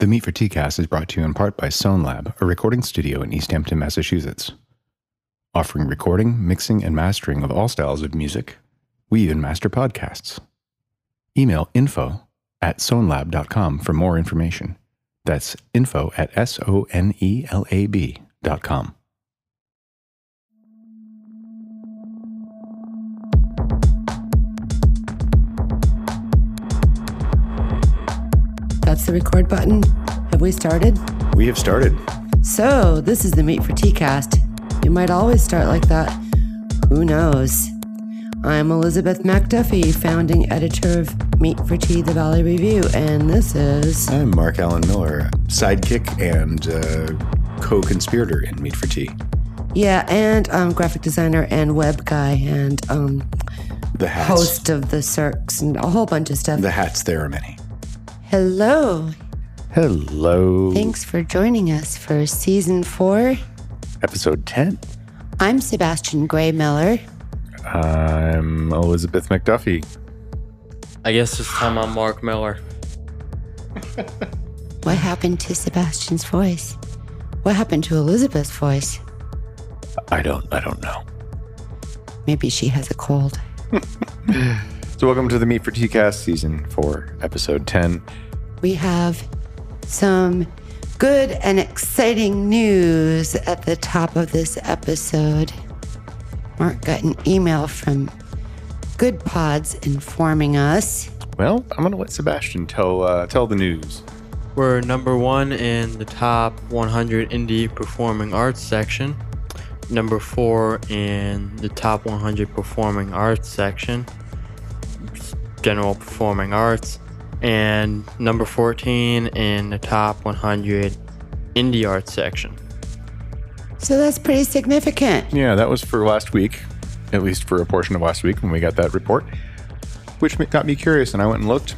The Meat for Tea cast is brought to you in part by SoundLab, a recording studio in East Hampton, Massachusetts. Offering recording, mixing, and mastering of all styles of music, we even master podcasts. Email info@sonelab.com for more information. That's info@sonelab.com. That's the record button. Have we started? We have started. So, this is the Meat for Tea cast. You might always start like that. Who knows? I'm Elizabeth McDuffie, founding editor of Meat for Tea, the Valley Review, and this is... I'm Mark Allen Miller, sidekick and co-conspirator in Meat for Tea. Yeah, and graphic designer and web guy and The hats. host of the Cirques and a whole bunch of stuff. The hats, there are many. Hello. Hello. Thanks for joining us for Season 4. Episode 10. I'm Sebastian Gray Miller. I'm Elizabeth McDuffie. I guess this time I'm Mark Miller. What happened to Sebastian's voice? What happened to Elizabeth's voice? I don't know. Maybe she has a cold. So welcome to the Meat for Tea cast, Season 4, Episode 10. We have some good and exciting news at the top of this episode. Mark got an email from Good Pods informing us. Well, I'm going to let Sebastian tell the news. We're number 1 in the top 100 indie performing arts section, number 4 in the top 100 performing arts section, general performing arts, and number 14 in the top 100 indie arts section. So that's pretty significant. Yeah, that was for last week, at least for a portion of last week when we got that report, which got me curious, and I went and looked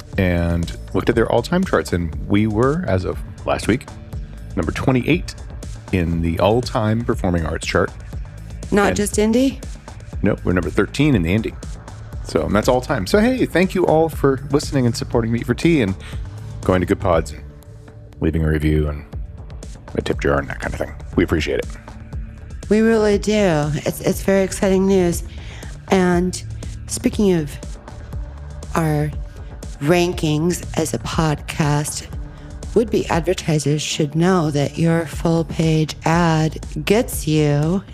at their all-time charts, and we were, as of last week, number 28 in the all-time performing arts chart. Not just indie? Nope, we're number 13 in the indie. So that's all time. So hey, thank you all for listening and supporting Meat for Tea and going to Good Pods and leaving a review and a tip jar and that kind of thing. We appreciate it. We really do. It's very exciting news. And speaking of our rankings as a podcast, would-be advertisers should know that your full-page ad gets you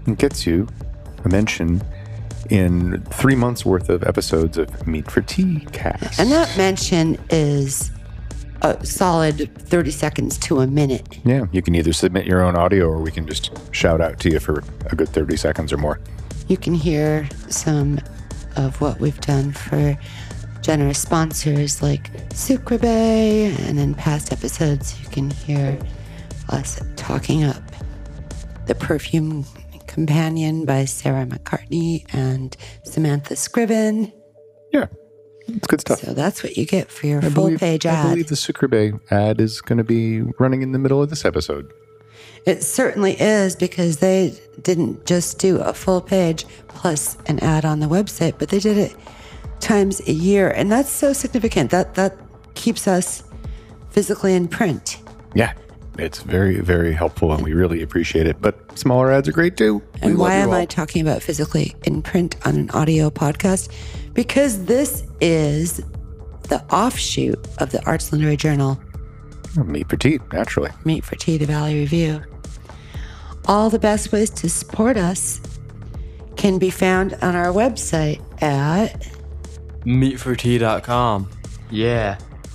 a mention in 3 months worth of episodes of Meat for Tea cast. And that mention is a solid 30 seconds to a minute. Yeah, you can either submit your own audio or we can just shout out to you for a good 30 seconds or more. You can hear some of what we've done for generous sponsors like Sucre Bay, and in past episodes you can hear us talking up The Perfume Companion by Sarah McCartney and Samantha Scriven. Yeah, it's good stuff. So that's what you get for your full-page ad. I believe the Sucre Bay ad is going to be running in the middle of this episode. It certainly is, because they didn't just do a full page plus an ad on the website, but they did it times a year. And that's so significant. That keeps us physically in print. Yeah, it's very, very helpful and we really appreciate it. But smaller ads are great too. And why am I talking about physically in print on an audio podcast? Because this is the offshoot of the Arts Literary Journal. Meat for Tea, naturally. Meat for Tea, the Valley Review. All the best ways to support us can be found on our website at meatfortea.com. Yeah.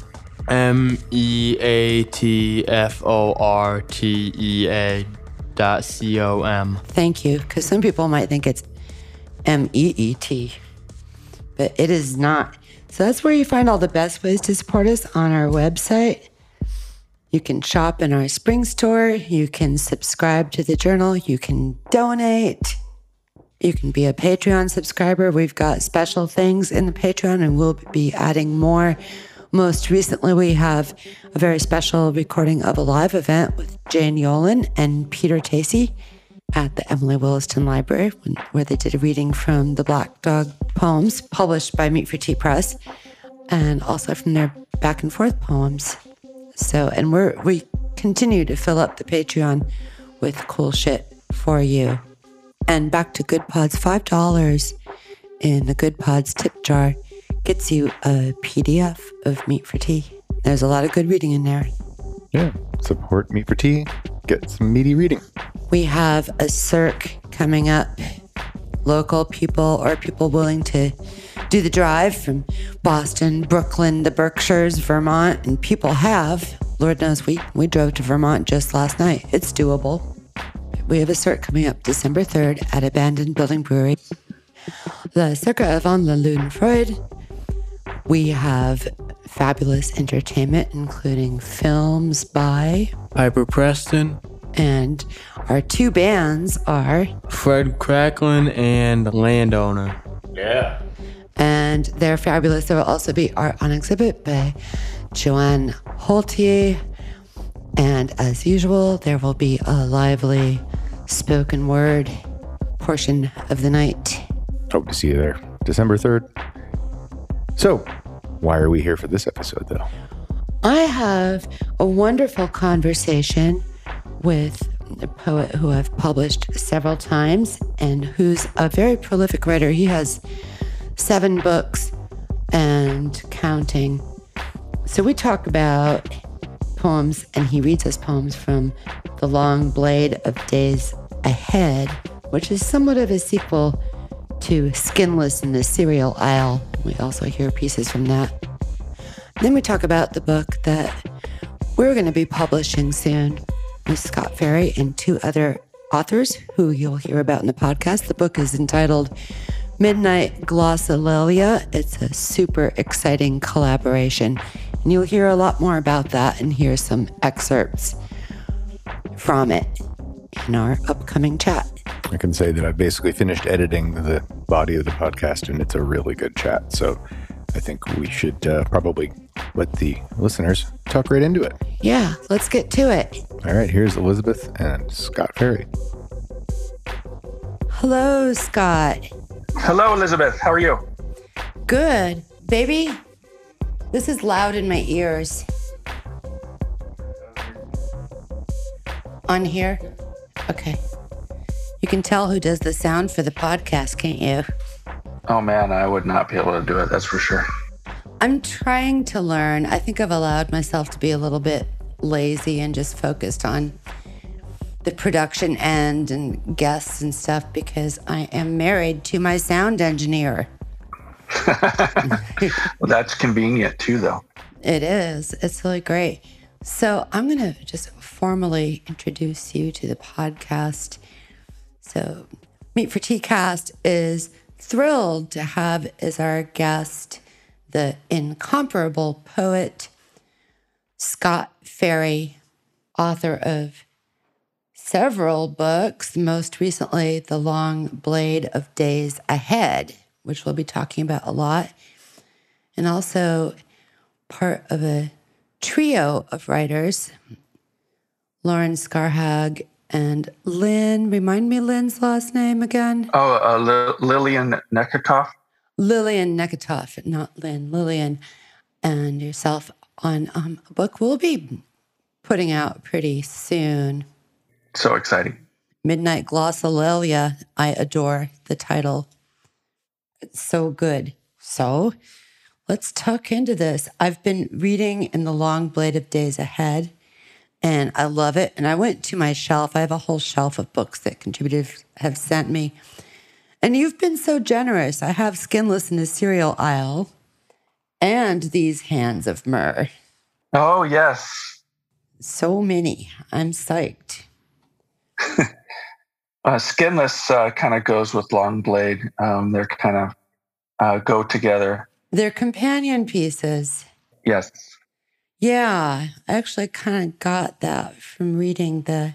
meatfortea.com. Thank you, because some people might think it's MEET, but it is not. So that's where you find all the best ways to support us on our website. You can shop in our spring store. You can subscribe to the journal. You can donate. You can be a Patreon subscriber. We've got special things in the Patreon, and we'll be adding more. Most recently, we have a very special recording of a live event with Jane Yolen and Peter Tacey at the Emily Williston Library, where they did a reading from the Black Dog poems published by Meat for Tea Press, and also from their back and forth poems. So, and we continue to fill up the Patreon with cool shit for you. And back to Good Pods, $5 in the Good Pods tip jar gets you a PDF of Meat for Tea. There's a lot of good reading in there. Yeah, support Meat for Tea. Get some meaty reading. We have a circ coming up. Local people or people willing to do the drive from Boston, Brooklyn, the Berkshires, Vermont, and people have. Lord knows we drove to Vermont just last night. It's doable. We have a circ coming up December 3rd at Abandoned Building Brewery. The Cirque avant la Lune Freud. We have fabulous entertainment, including films by Piper Preston, and our two bands are Fred Cracklin, and Landowner. Yeah. and they're fabulous. There will also be art on exhibit by Joanne Holtier. And as usual, there will be a lively spoken word portion of the night. Hope to see you there. December 3rd. So, why are we here for this episode, though? I have a wonderful conversation with a poet who I've published several times and who's a very prolific writer. He has 7 books and counting. So we talk about poems, and he reads us poems from The Long Blade of Days Ahead, which is somewhat of a sequel to Skinless in the Cereal Aisle. We also hear pieces from that. Then we talk about the book that we're going to be publishing soon with Scott Ferry and 2 other authors who you'll hear about in the podcast. The book is entitled Midnight Glossolalia. It's a super exciting collaboration. And you'll hear a lot more about that and hear some excerpts from it in our upcoming chat. I can say that I've basically finished editing the body of the podcast, and it's a really good chat. So I think we should probably let the listeners talk right into it. Yeah, let's get to it. All right, here's Elizabeth and Scott Ferry. Hello, Scott. Hello, Elizabeth. How are you? Good. Baby, this is loud in my ears. On here? Okay. You can tell who does the sound for the podcast, can't you? Oh, man, I would not be able to do it. That's for sure. I'm trying to learn. I think I've allowed myself to be a little bit lazy and just focused on the production end and guests and stuff because I am married to my sound engineer. Well, that's convenient too, though. It is. It's really great. So I'm going to just formally introduce you to the podcast. So Meat for Tea Cast is thrilled to have as our guest the incomparable poet Scott Ferry, author of several books, most recently The Long Blade of Days Ahead, which we'll be talking about a lot, and also part of a trio of writers, Lauren Scarhag and Lynn. Remind me Lynn's last name again. Lillian Nekatoff. Lillian Nekatoff, not Lynn. Lillian and yourself on a book we'll be putting out pretty soon. So exciting. Midnight Glossolalia. I adore the title. It's so good. So let's tuck into this. I've been reading in The Long Blade of Days Ahead, and I love it. And I went to my shelf. I have a whole shelf of books that contributors have sent me. And you've been so generous. I have Skinless in the Cereal Aisle and These Hands of Myrrh. Oh, yes. So many. I'm psyched. Skinless kind of goes with Long Blade. They're kind of go together. They're companion pieces. Yes. Yeah, I actually kind of got that from reading the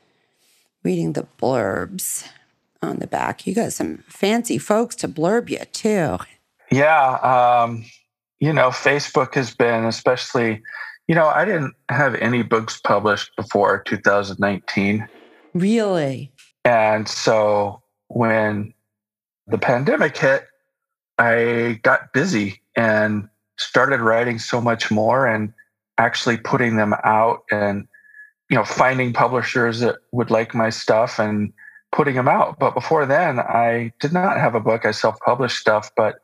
blurbs on the back. You got some fancy folks to blurb you too. Yeah. Facebook has been especially, I didn't have any books published before 2019. Really? And so when the pandemic hit, I got busy and started writing so much more. And actually putting them out and, finding publishers that would like my stuff and putting them out. But before then, I did not have a book. I self-published stuff, but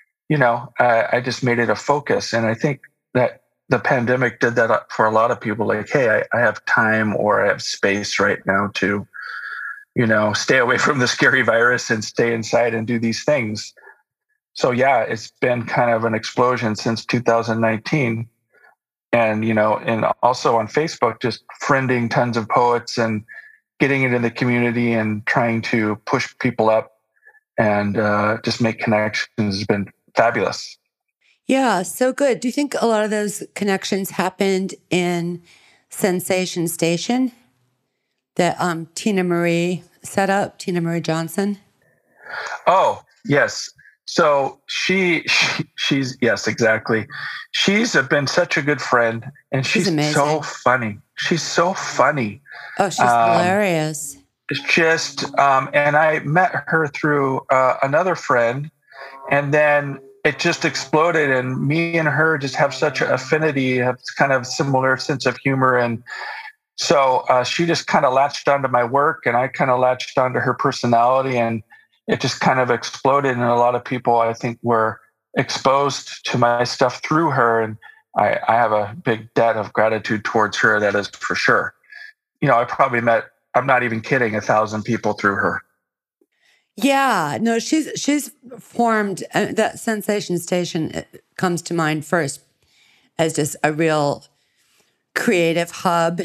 I just made it a focus. And I think that the pandemic did that for a lot of people. Like, hey, I have time or I have space right now to, stay away from the scary virus and stay inside and do these things. So yeah, it's been kind of an explosion since 2019. And, and also on Facebook, just friending tons of poets and getting it in the community and trying to push people up and just make connections has been fabulous. Yeah, so good. Do you think a lot of those connections happened in Sensation Station that Tina Marie set up, Tina Marie Johnson? Oh, yes. So she's yes, exactly. She's been such a good friend, and she's so funny. She's so funny. Oh, she's hilarious. It's just, and I met her through another friend, and then it just exploded. And me and her just have such an affinity, have kind of similar sense of humor, and so she just kind of latched onto my work, and I kind of latched onto her personality, and it just kind of exploded. And a lot of people, I think, were exposed to my stuff through her. And I have a big debt of gratitude towards her. That is for sure. I probably met, I'm not even kidding, 1,000 people through her. Yeah, no, she's formed, that Sensation Station comes to mind first as just a real creative hub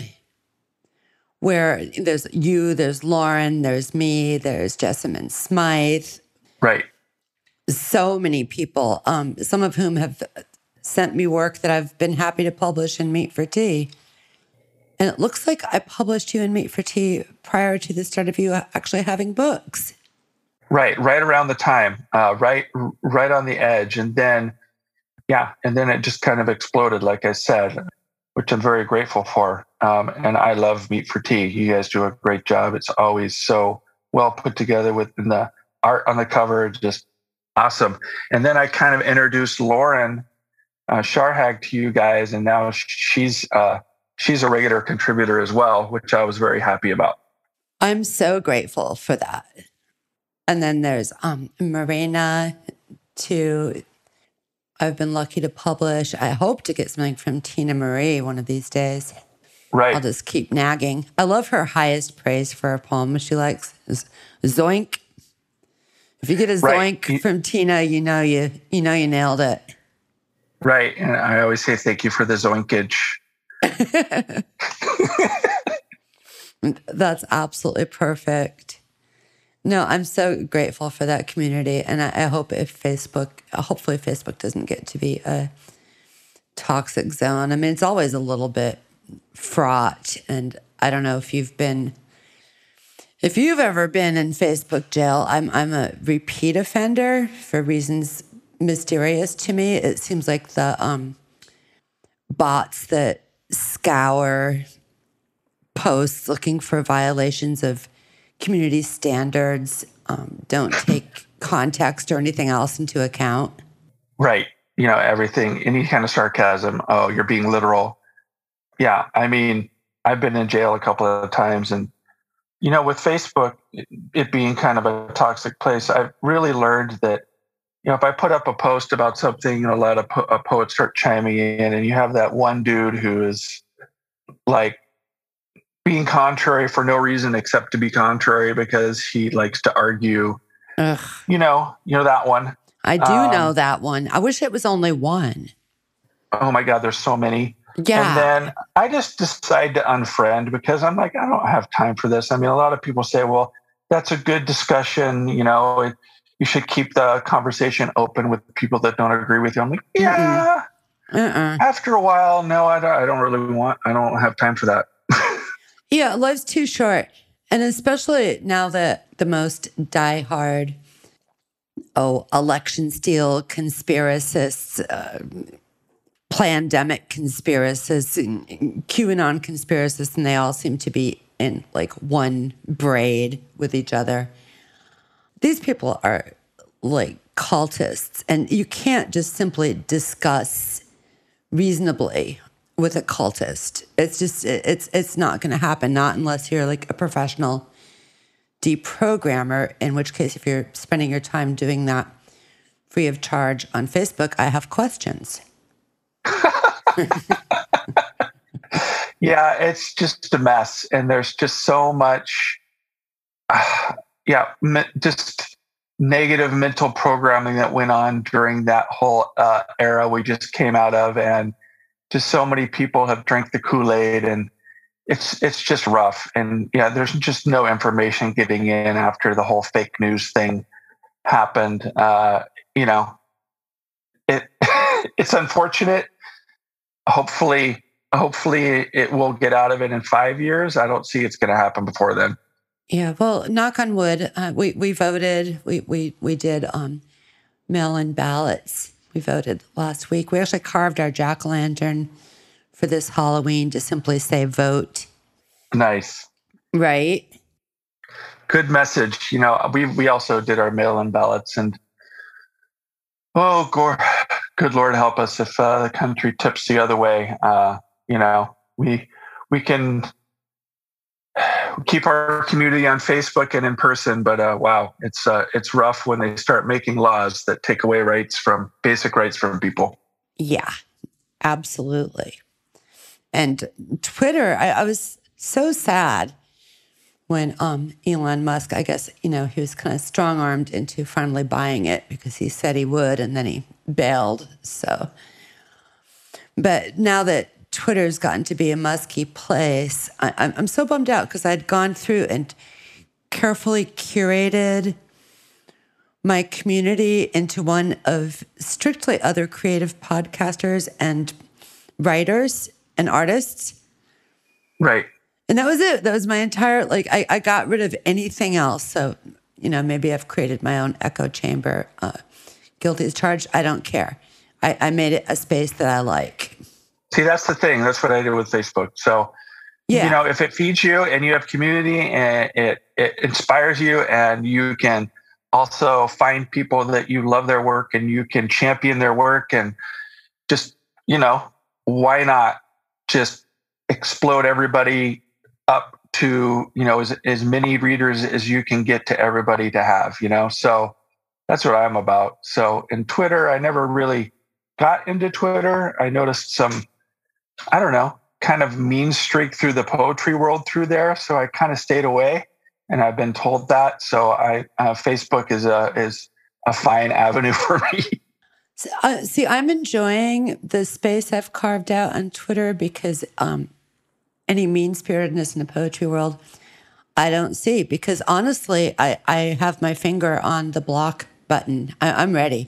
where there's you, there's Lauren, there's me, there's Jessamine Smythe. Right. So many people, some of whom have sent me work that I've been happy to publish in Meat for Tea. And it looks like I published you in Meat for Tea prior to the start of you actually having books. Right around the time, right on the edge. And then it just kind of exploded, like I said, which I'm very grateful for. And I love Meat for Tea. You guys do a great job. It's always so well put together within the art on the cover, just awesome. And then I kind of introduced Lauren Sharhag to you guys, and now she's a regular contributor as well, which I was very happy about. I'm so grateful for that. And then there's Marina, too. I've been lucky to publish. I hope to get something from Tina Marie one of these days. Right. I'll just keep nagging. I love her highest praise for a poem she likes is zoink. If you get a zoink from Tina, you know you nailed it. Right. And I always say thank you for the zoinkage. That's absolutely perfect. No, I'm so grateful for that community. And I hope hopefully Facebook doesn't get to be a toxic zone. I mean, it's always a little bit fraught. And I don't know if you've ever been in Facebook jail. I'm a repeat offender for reasons mysterious to me. It seems like the bots that scour posts looking for violations of community standards don't take context or anything else into account. Right. Everything, any kind of sarcasm. Oh, you're being literal. Yeah. I mean, I've been in jail a couple of times, and, with Facebook, it being kind of a toxic place, I've really learned that, if I put up a post about something, a lot of poets start chiming in, and you have that one dude who is like being contrary for no reason except to be contrary because he likes to argue. Ugh. You know that one. I do know that one. I wish it was only one. Oh my God, there's so many. Yeah. And then I just decide to unfriend because I'm like, I don't have time for this. I mean, a lot of people say, well, that's a good discussion. You should keep the conversation open with people that don't agree with you. I'm like, yeah. After a while, no, I don't have time for that. Yeah, life's too short. And especially now that the most diehard, election steal conspiracists, pandemic conspiracists, QAnon conspiracists, and they all seem to be in like one braid with each other. These people are like cultists, and you can't just simply discuss reasonably with a cultist. It's just it's not going to happen. Not unless you're like a professional deprogrammer. In which case, if you're spending your time doing that free of charge on Facebook, I have questions. Yeah, it's just a mess, and there's just so much, just negative mental programming that went on during that whole era we just came out of, and just so many people have drank the Kool-Aid, and it's just rough. And yeah, there's just no information getting in after the whole fake news thing happened. It it's unfortunate. Hopefully it will get out of it in 5 years. I don't see it's going to happen before then. Yeah, well, knock on wood. We voted. We did mail-in ballots. We voted last week. We actually carved our jack-o'-lantern for this Halloween to simply say vote. Nice. Right. Good message. We also did our mail-in ballots, and good Lord help us if the country tips the other way. We can keep our community on Facebook and in person, but wow, it's rough when they start making laws that take away basic rights from people. Yeah, absolutely. And Twitter, I was so sad when Elon Musk, I guess, he was kind of strong-armed into finally buying it because he said he would, and then he bailed. So, but now that Twitter's gotten to be a musky place, I'm so bummed out because I'd gone through and carefully curated my community into one of strictly other creative podcasters and writers and artists. Right. And that was it. That was my entire, I got rid of anything else. So, maybe I've created my own echo chamber. Guilty as charged. I don't care. I made it a space that I like. See, that's the thing. That's what I did with Facebook. So, yeah. If it feeds you and you have community and it inspires you, and you can also find people that you love their work and you can champion their work, and just, why not just explode everybody up to, as many readers as you can get to everybody to have, so that's what I'm about. So in Twitter, I never really got into Twitter. I noticed some, I don't know, kind of mean streak through the poetry world through there. So I kind of stayed away, and I've been told that. So Facebook is a fine avenue for me. See, I'm enjoying the space I've carved out on Twitter because any mean-spiritedness in the poetry world, I don't see. Because honestly, I have my finger on the block button. I'm ready.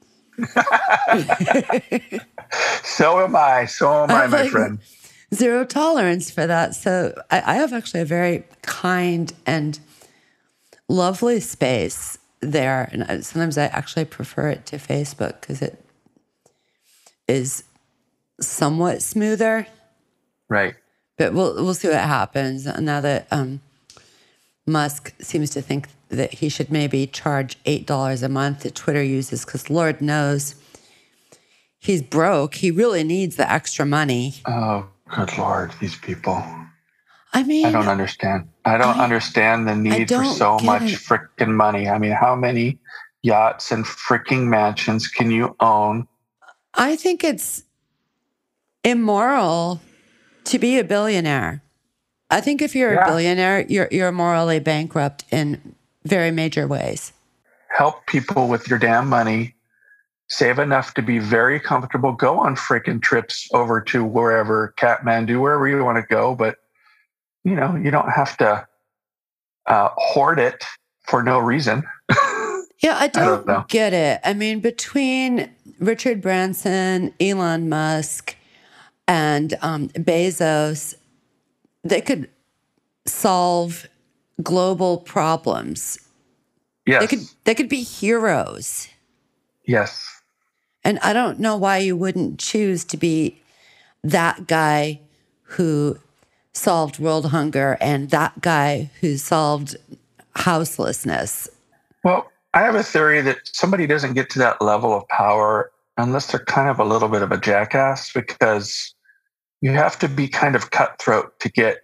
So am I, my friend. Zero tolerance for that. So I have actually a very kind and lovely space there. And sometimes I actually prefer it to Facebook because it is somewhat smoother. Right. But we'll see what happens now that Musk seems to think that he should maybe charge $8 a month to Twitter users because Lord knows he's broke. He really needs the extra money. Oh, good Lord, these people. I mean, I don't understand. I don't understand the need for so much freaking money. I mean, how many yachts and freaking mansions can you own? I think it's immoral to be a billionaire. I think if you're a billionaire, you're morally bankrupt in very major ways. Help people with your damn money. Save enough to be very comfortable. Go on freaking trips over to wherever, Kathmandu, wherever you want to go. But, you don't have to hoard it for no reason. Yeah, I don't get it. I mean, between Richard Branson, Elon Musk, and Bezos, they could solve global problems. Yes. They could be heroes. Yes. And I don't know why you wouldn't choose to be that guy who solved world hunger and that guy who solved houselessness. Well, I have a theory that somebody doesn't get to that level of power unless they're kind of a little bit of a jackass, because you have to be kind of cutthroat to get,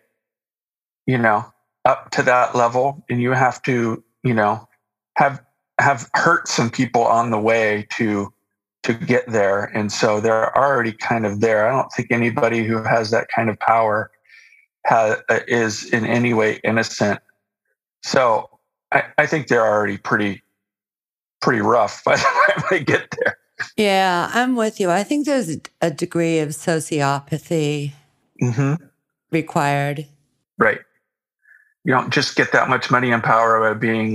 up to that level, and you have to, have hurt some people on the way to get there. And so they're already kind of there. I don't think anybody who has that kind of power is in any way innocent. So I think they're already pretty rough by the time they get there. Yeah, I'm with you. I think there's a degree of sociopathy required. Right. You don't just get that much money and power by being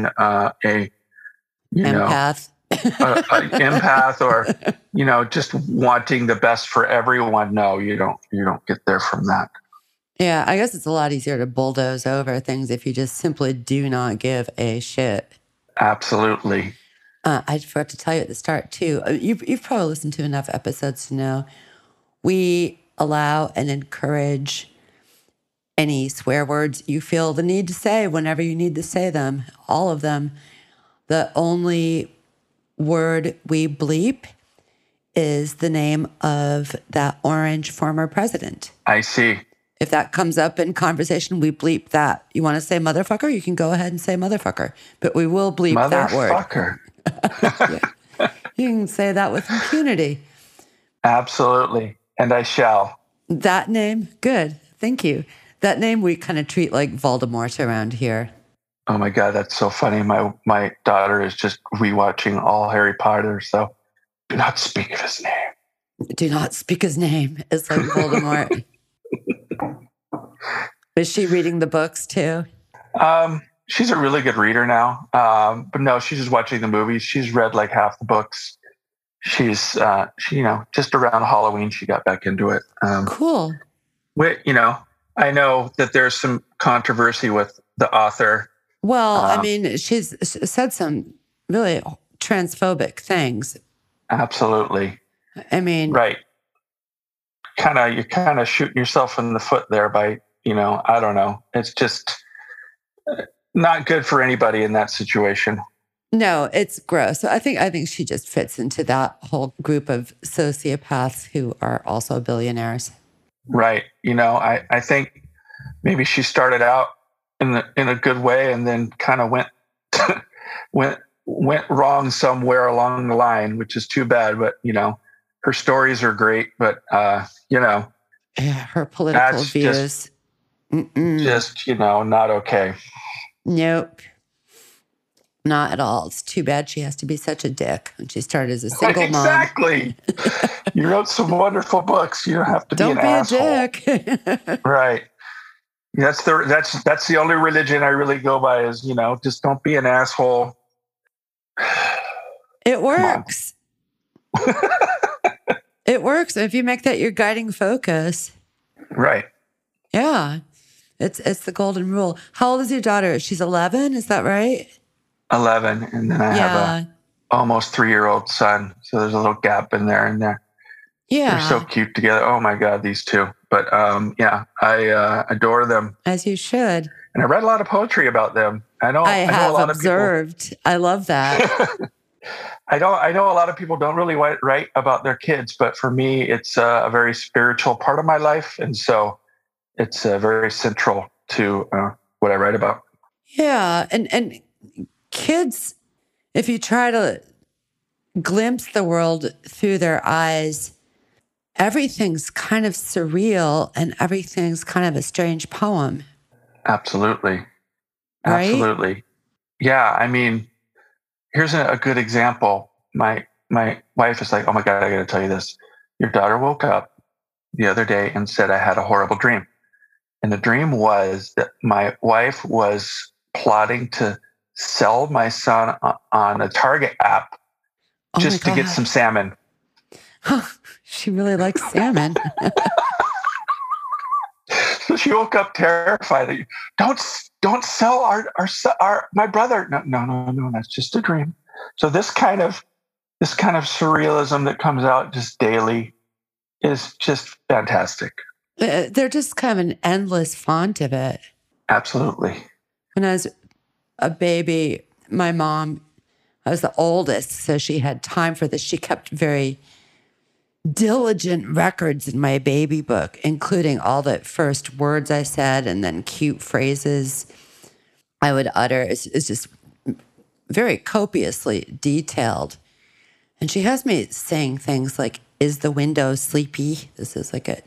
empath. An empath, or just wanting the best for everyone. No, you don't get there from that. Yeah, I guess it's a lot easier to bulldoze over things if you just simply do not give a shit. Absolutely. I forgot to tell you at the start too. You've probably listened to enough episodes to know we allow and encourage any swear words you feel the need to say whenever you need to say them. All of them. The only word we bleep is the name of that orange former president. I see. If that comes up in conversation, we bleep that. You want to say motherfucker? You can go ahead and say motherfucker, but we will bleep that word. Motherfucker. Yeah. You can say that with impunity. Absolutely. And I shall. That name, good. Thank you. That name we kind of treat like Voldemort around here. Oh my God, that's so funny. My daughter is just rewatching all Harry Potter, so do not speak of his name. Do not speak his name. It's like Voldemort. Is she reading the books too? She's a really good reader now. But no, she's just watching the movies. She's read like half the books. She's, just around Halloween, she got back into it. Cool. I know that there's some controversy with the author. Well, I mean, she's said some really transphobic things. Absolutely. I mean, right. You're kind of shooting yourself in the foot there by, I don't know. It's just not good for anybody in that situation. No, it's gross. So I think she just fits into that whole group of sociopaths who are also billionaires. Right. I think maybe she started out in a good way and then kind of went wrong somewhere along the line, which is too bad. But her stories are great. But yeah, her political views, just not okay. Nope. Not at all. It's too bad she has to be such a dick when she started as a single mom. Exactly. You wrote some wonderful books. You don't have to be an asshole. Don't be a dick. Right. That's the only religion I really go by is, just don't be an asshole. It works. It works if you make that your guiding focus. Right. Yeah. It's the golden rule. How old is your daughter? She's 11, is that right? 11, and then I have a almost 3-year-old son, so there's a little gap in there. Yeah, they're so cute together. Oh my God, these two! But I adore them, as you should. And I read a lot of poetry about them. I know a lot observed. Of people, I love that. I know a lot of people don't really write about their kids, but for me, it's a very spiritual part of my life, and so it's very central to what I write about. Yeah, and kids, if you try to glimpse the world through their eyes, everything's kind of surreal and everything's kind of a strange poem. Absolutely. Right? Absolutely. Yeah. I mean, here's a good example. My wife is like, oh my God, I got to tell you this. Your daughter woke up the other day and said, I had a horrible dream. And the dream was that my wife was plotting to sell my son on a Target app just to get some salmon. She really likes salmon. So she woke up terrified. Don't sell our my brother. No, that's just a dream. So this kind of surrealism that comes out just daily is just fantastic. They're just kind of an endless font of it. Absolutely. When I was a baby, my mom, I was the oldest, so she had time for this. She kept very diligent records in my baby book, including all the first words I said and then cute phrases I would utter. It's just very copiously detailed. And she has me saying things like, is the window sleepy? This is like a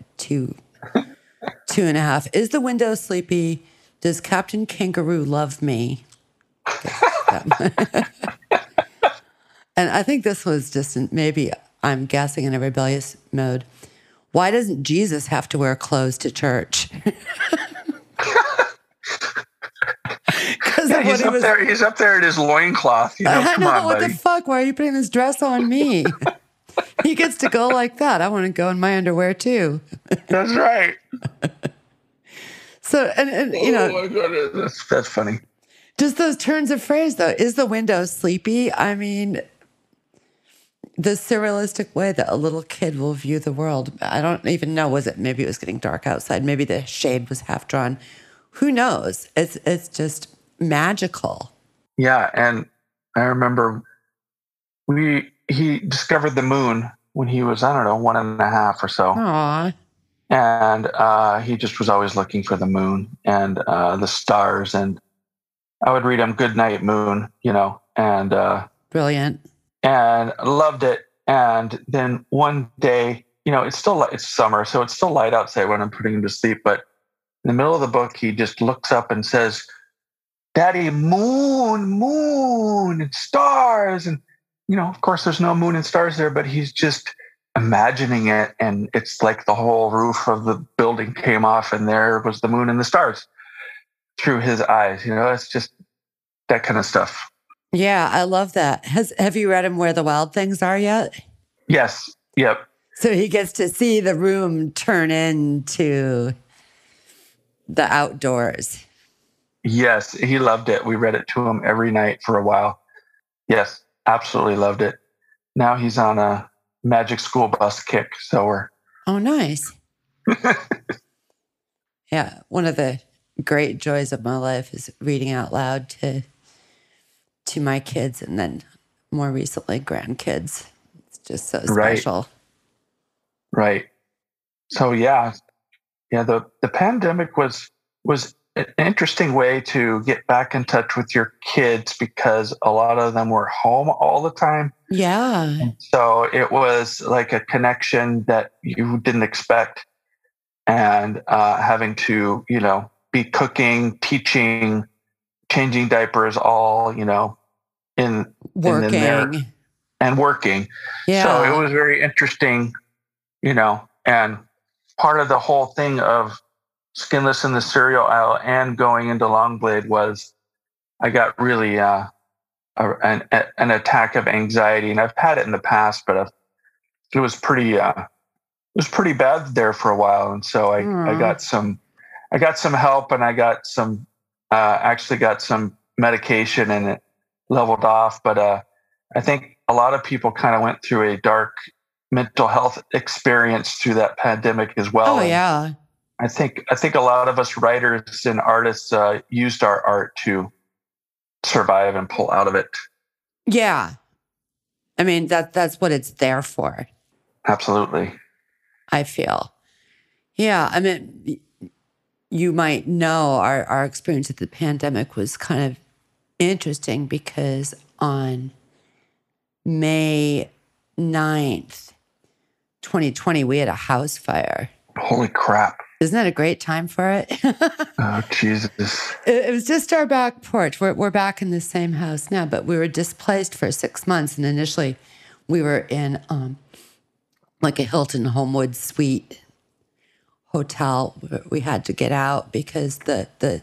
2.5. Is the window sleepy? Does Captain Kangaroo love me? And I think this was just maybe I'm guessing in a rebellious mode. Why doesn't Jesus have to wear clothes to church? Yeah, he's up there in his loincloth. I Come know, on, what buddy. the fuck? Why are you putting this dress on me? He gets to go like that. I want to go in my underwear too. That's right. So, and you know, Oh my God, that's funny. just those turns of phrase though. Is the window sleepy? I mean, the surrealistic way that a little kid will view the world. I don't even know. Maybe it was getting dark outside. Maybe the shade was half drawn. Who knows? It's just magical. Yeah, and I remember he discovered the moon when he was, I don't know, 1.5 or so. Aw. And he just was always looking for the moon and the stars. And I would read him Good Night Moon, and Brilliant. loved it. And then one day, it's summer, so it's still light outside when I'm putting him to sleep. But in the middle of the book, he just looks up and says, "Daddy, moon and stars." And, of course, there's no moon and stars there, but he's just imagining it. And it's like the whole roof of the building came off and there was the moon and the stars through his eyes. It's just that kind of stuff. Yeah, I love that. Have you read him Where the Wild Things Are yet? Yes. Yep. So he gets to see the room turn into the outdoors. Yes, he loved it. We read it to him every night for a while. Yes, absolutely loved it. Now he's on a magic school bus kick. So we're... Oh, nice. Yeah, one of the great joys of my life is reading out loud to my kids and then more recently grandkids. It's just so special. Right. So yeah, the pandemic was an interesting way to get back in touch with your kids because a lot of them were home all the time. Yeah. And so it was like a connection that you didn't expect, and having to, be cooking, teaching, changing diapers, all, in working. And working. Yeah. So it was very interesting, and part of the whole thing of Skinless in the cereal aisle and going into Longblade was I got really an attack of anxiety, and I've had it in the past, but it was pretty bad there for a while, and so I got some help, and I got some actually got some medication, and it leveled off. But I think a lot of people kind of went through a dark mental health experience through that pandemic as well. Oh yeah. And I think a lot of us writers and artists used our art to survive and pull out of it. Yeah. I mean, that's what it's there for. Absolutely. I feel. Yeah. I mean, you might know our experience with the pandemic was kind of interesting because on May 9th, 2020, we had a house fire. Holy crap. Isn't that a great time for it? Oh, Jesus. It was just our back porch. We're back in the same house now, but we were displaced for 6 months. And initially we were in like a Hilton Homewood suite hotel. We had to get out because the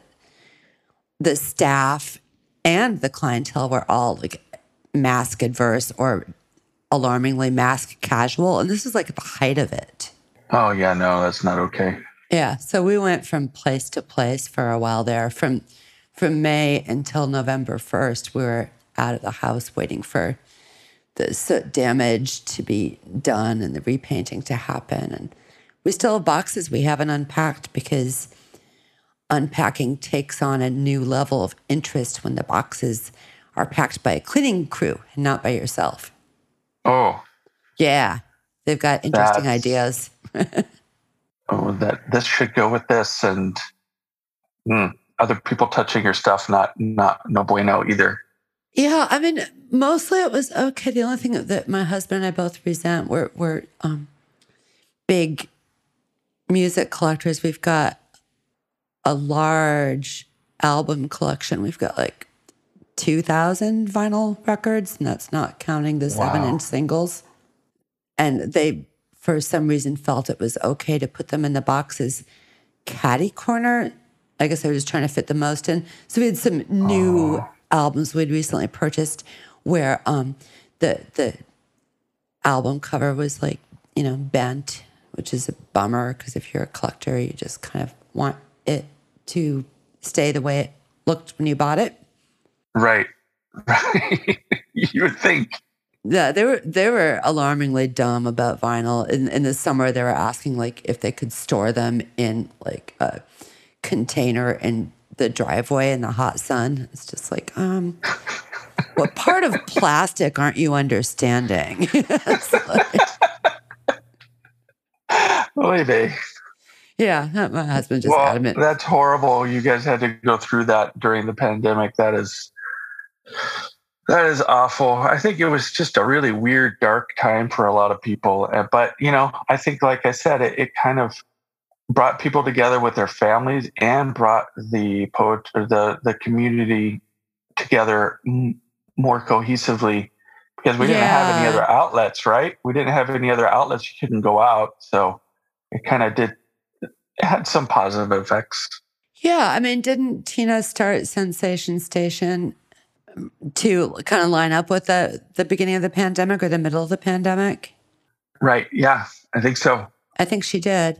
staff and the clientele were all like mask adverse or alarmingly mask casual. And this was like at the height of it. Oh, yeah, no, that's not okay. Yeah, so we went from place to place for a while there. From May until November 1st, we were out of the house waiting for the soot damage to be done and the repainting to happen. And we still have boxes we haven't unpacked because unpacking takes on a new level of interest when the boxes are packed by a cleaning crew and not by yourself. Oh. Yeah. They've got interesting That's- ideas. that this should go with this, and other people touching your stuff, not no bueno either. Yeah, I mean, mostly it was okay. The only thing that my husband and I both resent were big music collectors. We've got a large album collection. We've got like 2,000 vinyl records, and that's not counting the 7-inch singles. And they, for some reason, felt it was okay to put them in the boxes caddy corner. I guess they were just trying to fit the most in. So we had some new albums we'd recently purchased where the album cover was like, bent, which is a bummer because if you're a collector, you just kind of want it to stay the way it looked when you bought it. Right. You would think. Yeah, they were alarmingly dumb about vinyl. In the summer, they were asking like if they could store them in like a container in the driveway in the hot sun. It's just like, what part of plastic aren't you understanding? It's like, Maybe. yeah, my husband just adamant. That's horrible. You guys had to go through that during the pandemic. That is awful. I think it was just a really weird, dark time for a lot of people. But, I think, like I said, it kind of brought people together with their families and brought the the community together more cohesively because we didn't have any other outlets, right? We didn't have any other outlets. You couldn't go out. So it kind of it had some positive effects. Yeah. I mean, didn't Tina start Sensation Station to kind of line up with the beginning of the pandemic or the middle of the pandemic? Right. Yeah, I think so. I think she did.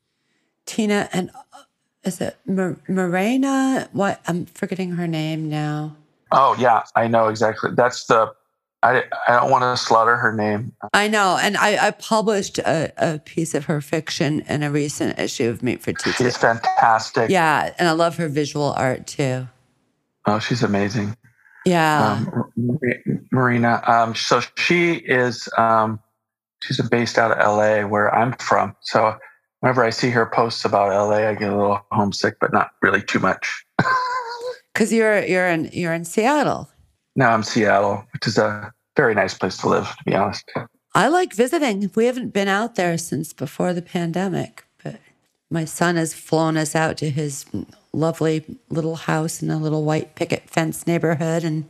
Tina and is it Morena? What? I'm forgetting her name now. Oh yeah, I know exactly. That's I don't want to slaughter her name. I know, and I published a piece of her fiction in a recent issue of Meat for Teachers. She's fantastic. Yeah, and I love her visual art too. Oh, she's amazing. Yeah, Marina. So she is. She's based out of LA, where I'm from. So whenever I see her posts about LA, I get a little homesick, but not really too much. Because you're in Seattle. No, I'm Seattle, which is a very nice place to live, to be honest. I like visiting. We haven't been out there since before the pandemic, but my son has flown us out to his lovely little house in a little white picket fence neighborhood in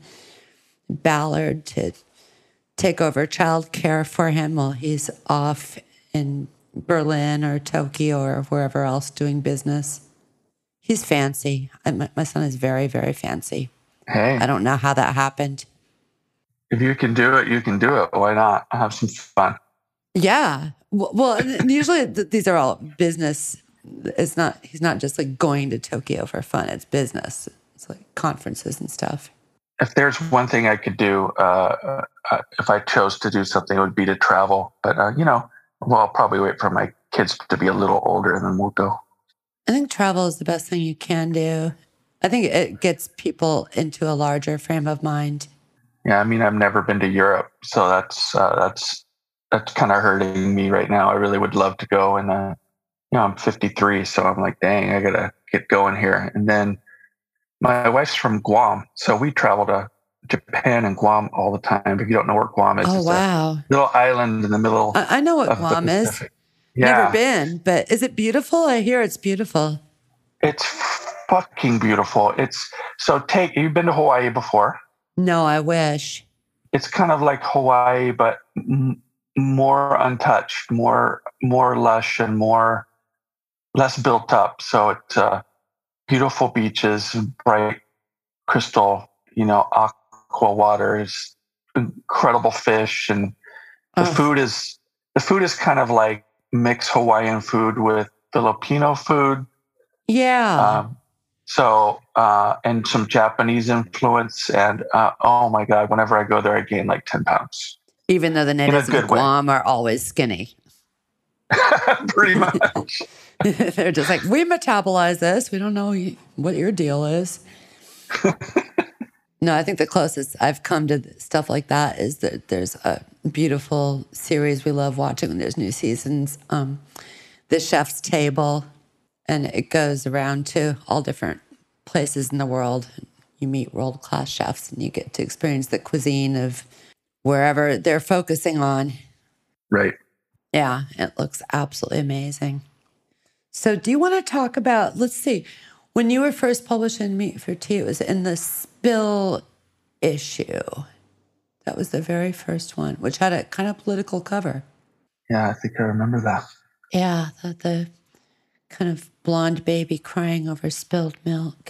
Ballard to take over childcare for him while he's off in Berlin or Tokyo or wherever else doing business. He's fancy. My son is very, very fancy. Hey, I don't know how that happened. if you can do it, you can do it. Why not? Have some fun. Yeah. Well, and usually these are all business. He's not just like going to Tokyo for fun. It's business. It's like conferences and stuff. If there's one thing I could do, if I chose to do something, it would be to travel. But, I'll probably wait for my kids to be a little older and then we'll go. I think travel is the best thing you can do. I think it gets people into a larger frame of mind. Yeah, I mean, I've never been to Europe, so that's kind of hurting me right now. I really would love to go, and I'm 53, so I'm like, dang, I gotta get going here. And then my wife's from Guam, so we travel to Japan and Guam all the time. If you don't know where Guam is, it's a little island in the middle. I know what Guam is. Yeah. Never been, but is it beautiful? I hear it's beautiful. It's fucking beautiful. You've been to Hawaii before? No, I wish. It's kind of like Hawaii, but more untouched, more lush, and less built up. So it's beautiful beaches, bright crystal, aqua waters, incredible fish, and the food is kind of like mix Hawaiian food with Filipino food. Yeah. And some Japanese influence. And oh my God, whenever I go there, I gain like 10 pounds. Even though the natives of Guam are always skinny. Pretty much. They're just like, we metabolize this. We don't know what your deal is. No, I think the closest I've come to stuff like that is that there's a beautiful series we love watching when there's new seasons, The Chef's Table, and it goes around to all different places in the world. You meet world-class chefs and you get to experience the cuisine of wherever they're focusing on. Right. Yeah, it looks absolutely amazing. So do you want to talk about, let's see, when you were first publishing Meat for Tea, it was in the Spill issue. That was the very first one, which had a kind of political cover. Yeah, I think I remember that. Yeah, the kind of blonde baby crying over spilled milk.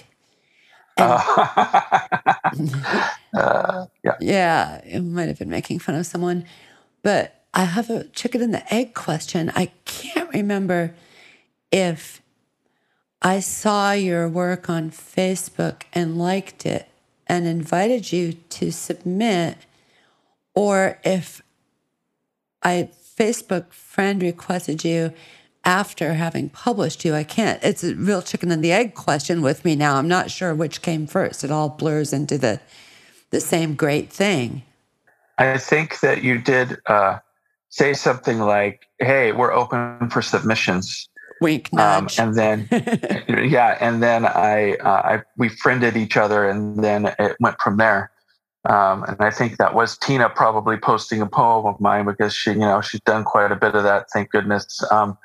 Yeah. Yeah, it might have been making fun of someone. But I have a chicken and the egg question. I can't remember if I saw your work on Facebook and liked it and invited you to submit, or if I Facebook friend requested you after having published you. I can't. It's a real chicken and the egg question with me now. I'm not sure which came first. It all blurs into the same great thing. I think that you did say something like, "Hey, we're open for submissions." Wink, nudge. And then, and then we friended each other, and then it went from there. And I think that was Tina probably posting a poem of mine because she's done quite a bit of that. Thank goodness. So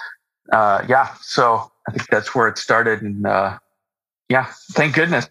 I think that's where it started. And thank goodness.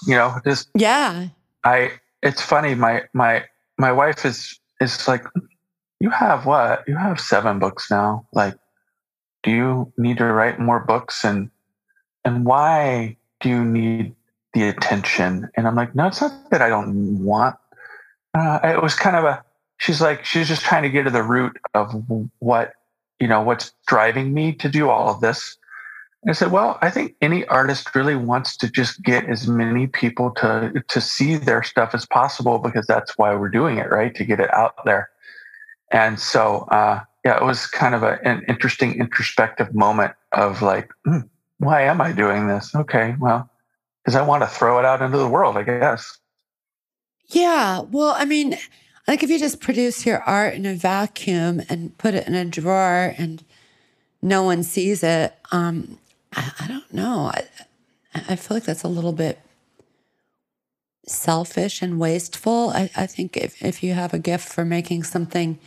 It's funny. My wife is like, you have what? You have 7 books now. Like, do you need to write more books? And why do you need the attention? And I'm like, no, it's not that I don't want. It was kind of she's just trying to get to the root of what's driving me to do all of this. And I said, well, I think any artist really wants to just get as many people to see their stuff as possible, because that's why we're doing it, right? To get it out there. And so, it was kind of an interesting introspective moment of like, why am I doing this? Okay, well, because I want to throw it out into the world, I guess. Yeah. Well, I mean, I think if you just produce your art in a vacuum and put it in a drawer and no one sees it, I don't know. I feel like that's a little bit selfish and wasteful. I think if you have a gift for making something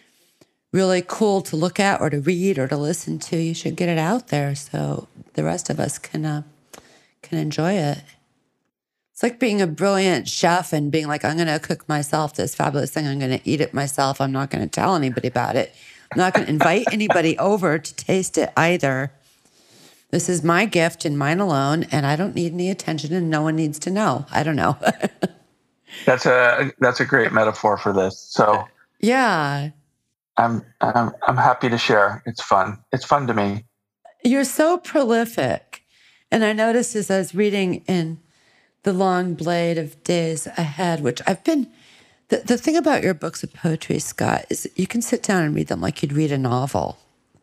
really cool to look at or to read or to listen to, you should get it out there so the rest of us can enjoy it. It's like being a brilliant chef and being like, I'm going to cook myself this fabulous thing. I'm going to eat it myself. I'm not going to tell anybody about it. I'm not going to invite anybody over to taste it either. This is my gift and mine alone, and I don't need any attention, and no one needs to know. I don't know. That's a great metaphor for this. So yeah. I'm happy to share. It's fun. It's fun to me. You're so prolific. And I noticed as I was reading in The Long Blade of Days Ahead, which I've been, the thing about your books of poetry, Scott, is you can sit down and read them like you'd read a novel.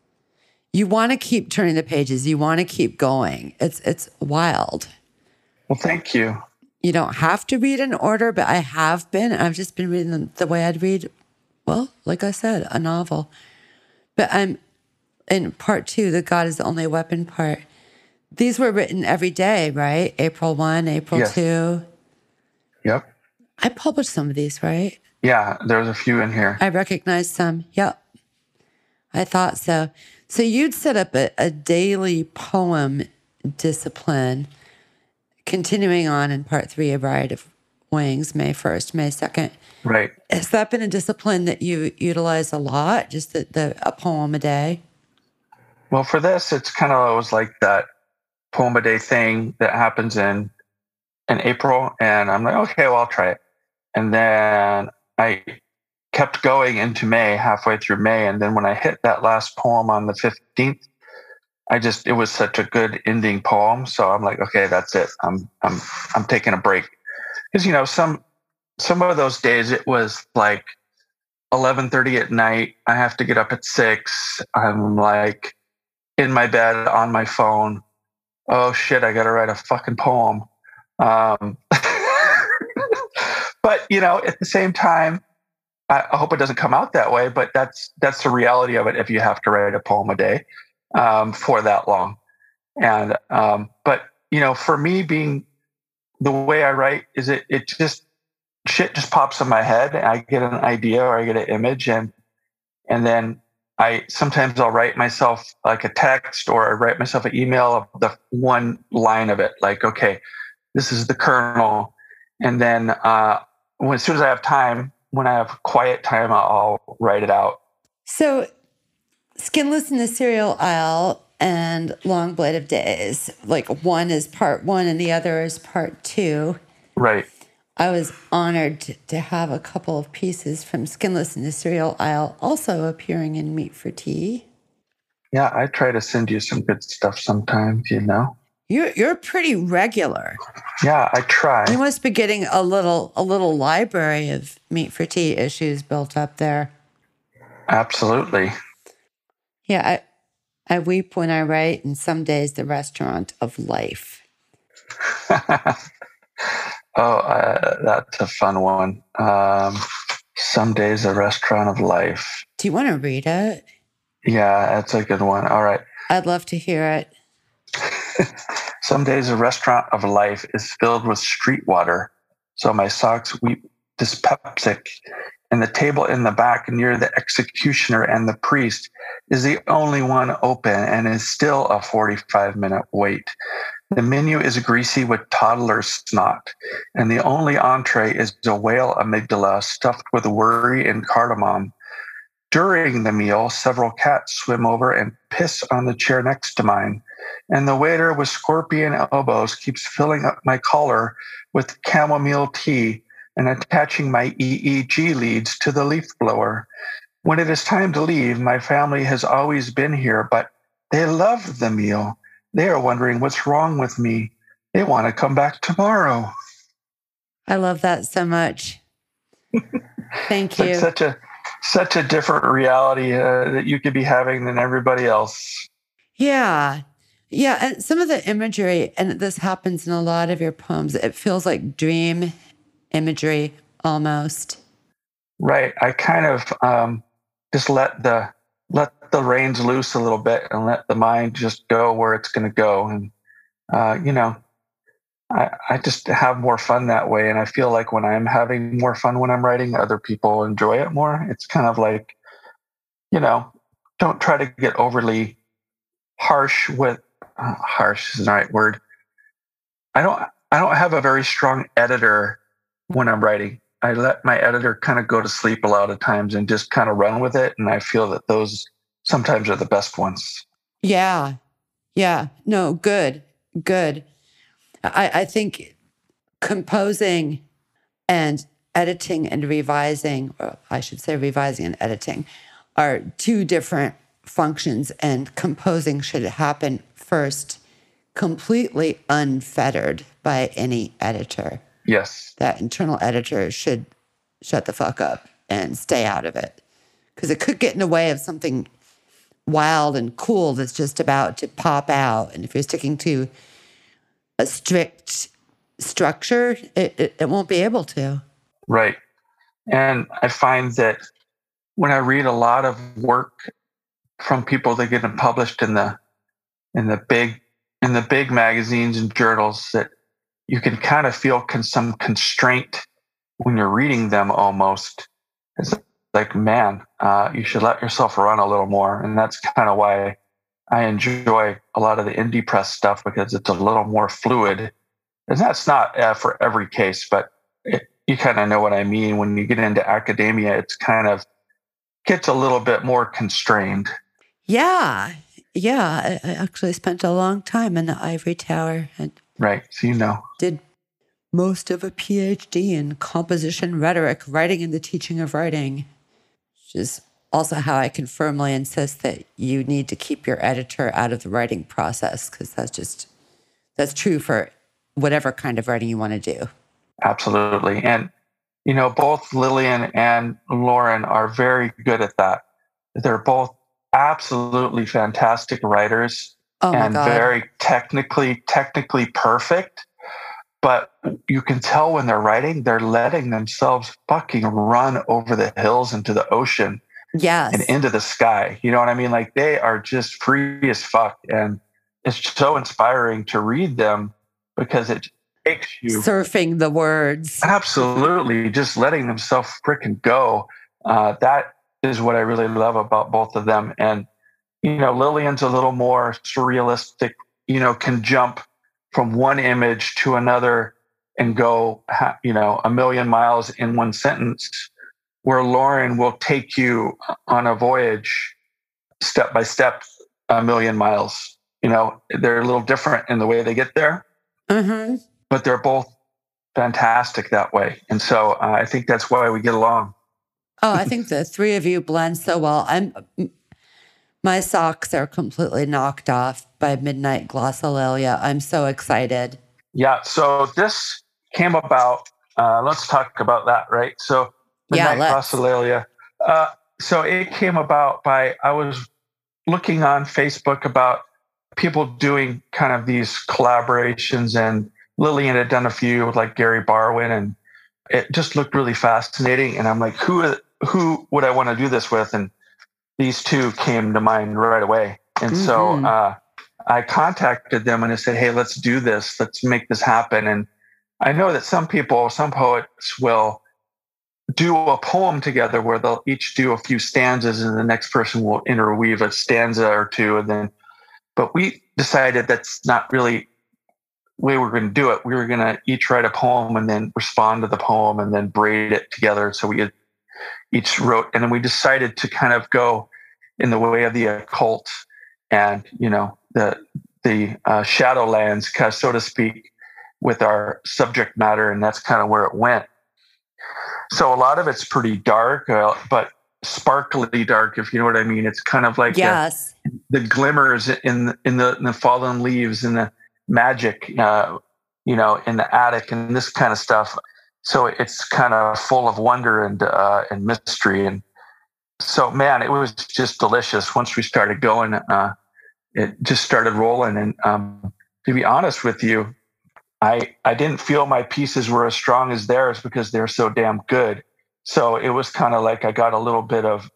You want to keep turning the pages. You want to keep going. It's wild. Well, thank you. You don't have to read in order, but I have been. I've just been reading them the way I'd read, well, like I said, a novel. But I'm in part 2, the God is the Only Weapon part. These were written every day, right? April 1, April 2. Yep. I published some of these, right? Yeah, there's a few in here. I recognized some. Yep. I thought so. So you'd set up a daily poem discipline, continuing on in part 3 of Riot of Wings, May 1st, May 2nd. Right. Has that been a discipline that you utilize a lot, just a poem a day? Well, for this, it's kind of always like that poem a day thing that happens in April. And I'm like, okay, well, I'll try it. And then I kept going into May, halfway through May. And then when I hit that last poem on the 15th, it was such a good ending poem. So I'm like, okay, that's it. I'm taking a break. Because, some of those days it was like 11:30 at night. I have to get up at 6. I'm like in my bed on my phone. Oh shit, I got to write a fucking poem. But at the same time, I hope it doesn't come out that way. But that's the reality of it. If you have to write a poem a day for that long, and but for me, being the way I write is it just shit just pops in my head, and I get an idea or I get an image, and then sometimes I'll write myself like a text, or I write myself an email of the one line of it, like, okay, this is the kernel. And then as soon as I have time, when I have quiet time, I'll write it out. So Skinless in the Cereal Aisle and Long Blade of Days, like one is part one and the other is part two. Right. I was honored to have a couple of pieces from Skinless in the Cereal Aisle also appearing in Meat for Tea. Yeah, I try to send you some good stuff sometimes, You're pretty regular. Yeah, I try. You must be getting a little library of Meat for Tea issues built up there. Absolutely. Yeah, I weep when I write, and some days the restaurant of life. That's a fun one. Some days a restaurant of life. Do you want to read it? Yeah, that's a good one. All right. I'd love to hear it. Some days a restaurant of life is filled with street water, so my socks weep dyspeptic, and the table in the back near the executioner and the priest is the only one open and is still a 45-minute wait. The menu is greasy with toddler snot, and the only entree is a whale amygdala stuffed with worry and cardamom. During the meal, several cats swim over and piss on the chair next to mine, and the waiter with scorpion elbows keeps filling up my collar with chamomile tea and attaching my EEG leads to the leaf blower. When it is time to leave, my family has always been here, but they love the meal. They are wondering what's wrong with me. They want to come back tomorrow. I love that so much. Thank you. It's such a different reality that you could be having than everybody else. Yeah. Yeah. And some of the imagery, and this happens in a lot of your poems, it feels like dream imagery almost. Right. I kind of just let the reins loose a little bit and let the mind just go where it's going to go. And, I just have more fun that way. And I feel like when I'm having more fun when I'm writing, other people enjoy it more. It's kind of like, don't try to get overly harsh with, harsh is the right word. I don't have a very strong editor when I'm writing. I let my editor kind of go to sleep a lot of times and just kind of run with it. And I feel that those sometimes are the best ones. Yeah. Yeah. No, good. I think composing and editing and revising, or I should say revising and editing, are two different functions, and composing should happen first, completely unfettered by any editor. Yes. That internal editor should shut the fuck up and stay out of it, because it could get in the way of something wild and cool that's just about to pop out. And if you're sticking to a strict structure, it won't be able to. Right. And I find that when I read a lot of work from people that get published in the big magazines and journals, that you can kind of feel some constraint when you're reading them almost. It's like, man, you should let yourself run a little more. And that's kind of why I enjoy a lot of the indie press stuff, because it's a little more fluid. And that's not for every case, but you kind of know what I mean. When you get into academia, it's kind of gets a little bit more constrained. Yeah. I actually spent a long time in the ivory tower. And right. So did most of a PhD in composition rhetoric, writing and the teaching of writing, which is also how I can firmly insist that you need to keep your editor out of the writing process, because that's true for whatever kind of writing you want to do. Absolutely. And, both Lillian and Lauren are very good at that. They're both absolutely fantastic writers and very technically perfect. but you can tell when they're writing, they're letting themselves fucking run over the hills into the ocean Yes. and into the sky. You know what I mean? Like they are just free as fuck. And it's so inspiring to read them because it takes you surfing the words. Absolutely. Just letting themselves freaking go. That is what I really love about both of them. And, Lillian's a little more surrealistic, can jump from one image to another and go, a million miles in one sentence, where Lauren will take you on a voyage step by step, a million miles. They're a little different in the way they get there, but they're both fantastic that way. And so I think that's why we get along. Oh, I think the three of you blend so well. My socks are completely knocked off by Midnight Glossolalia. I'm so excited. Yeah. So this came about. Let's talk about that, right? So Midnight Glossolalia. So it came about by, I was looking on Facebook about people doing kind of these collaborations, and Lillian had done a few with like Gary Barwin, and it just looked really fascinating. And I'm like, who would I want to do this with? And these two came to mind right away. And so I contacted them and I said, hey, let's do this. Let's make this happen. And I know that some poets will do a poem together where they'll each do a few stanzas and the next person will interweave a stanza or two. But we decided that's not really the way we're going to do it. We were going to each write a poem and then respond to the poem and then braid it together. So we each wrote, and then we decided to kind of go in the way of the occult and, the Shadowlands, so to speak, with our subject matter. And that's kind of where it went. So a lot of it's pretty dark, but sparkly dark, if you know what I mean. It's kind of like the glimmers in the fallen leaves and the magic, in the attic and this kind of stuff. So it's kind of full of wonder and mystery. And so, man, it was just delicious. Once we started going, it just started rolling. And to be honest with you, I didn't feel my pieces were as strong as theirs because they're so damn good. So it was kind of like I got a little bit of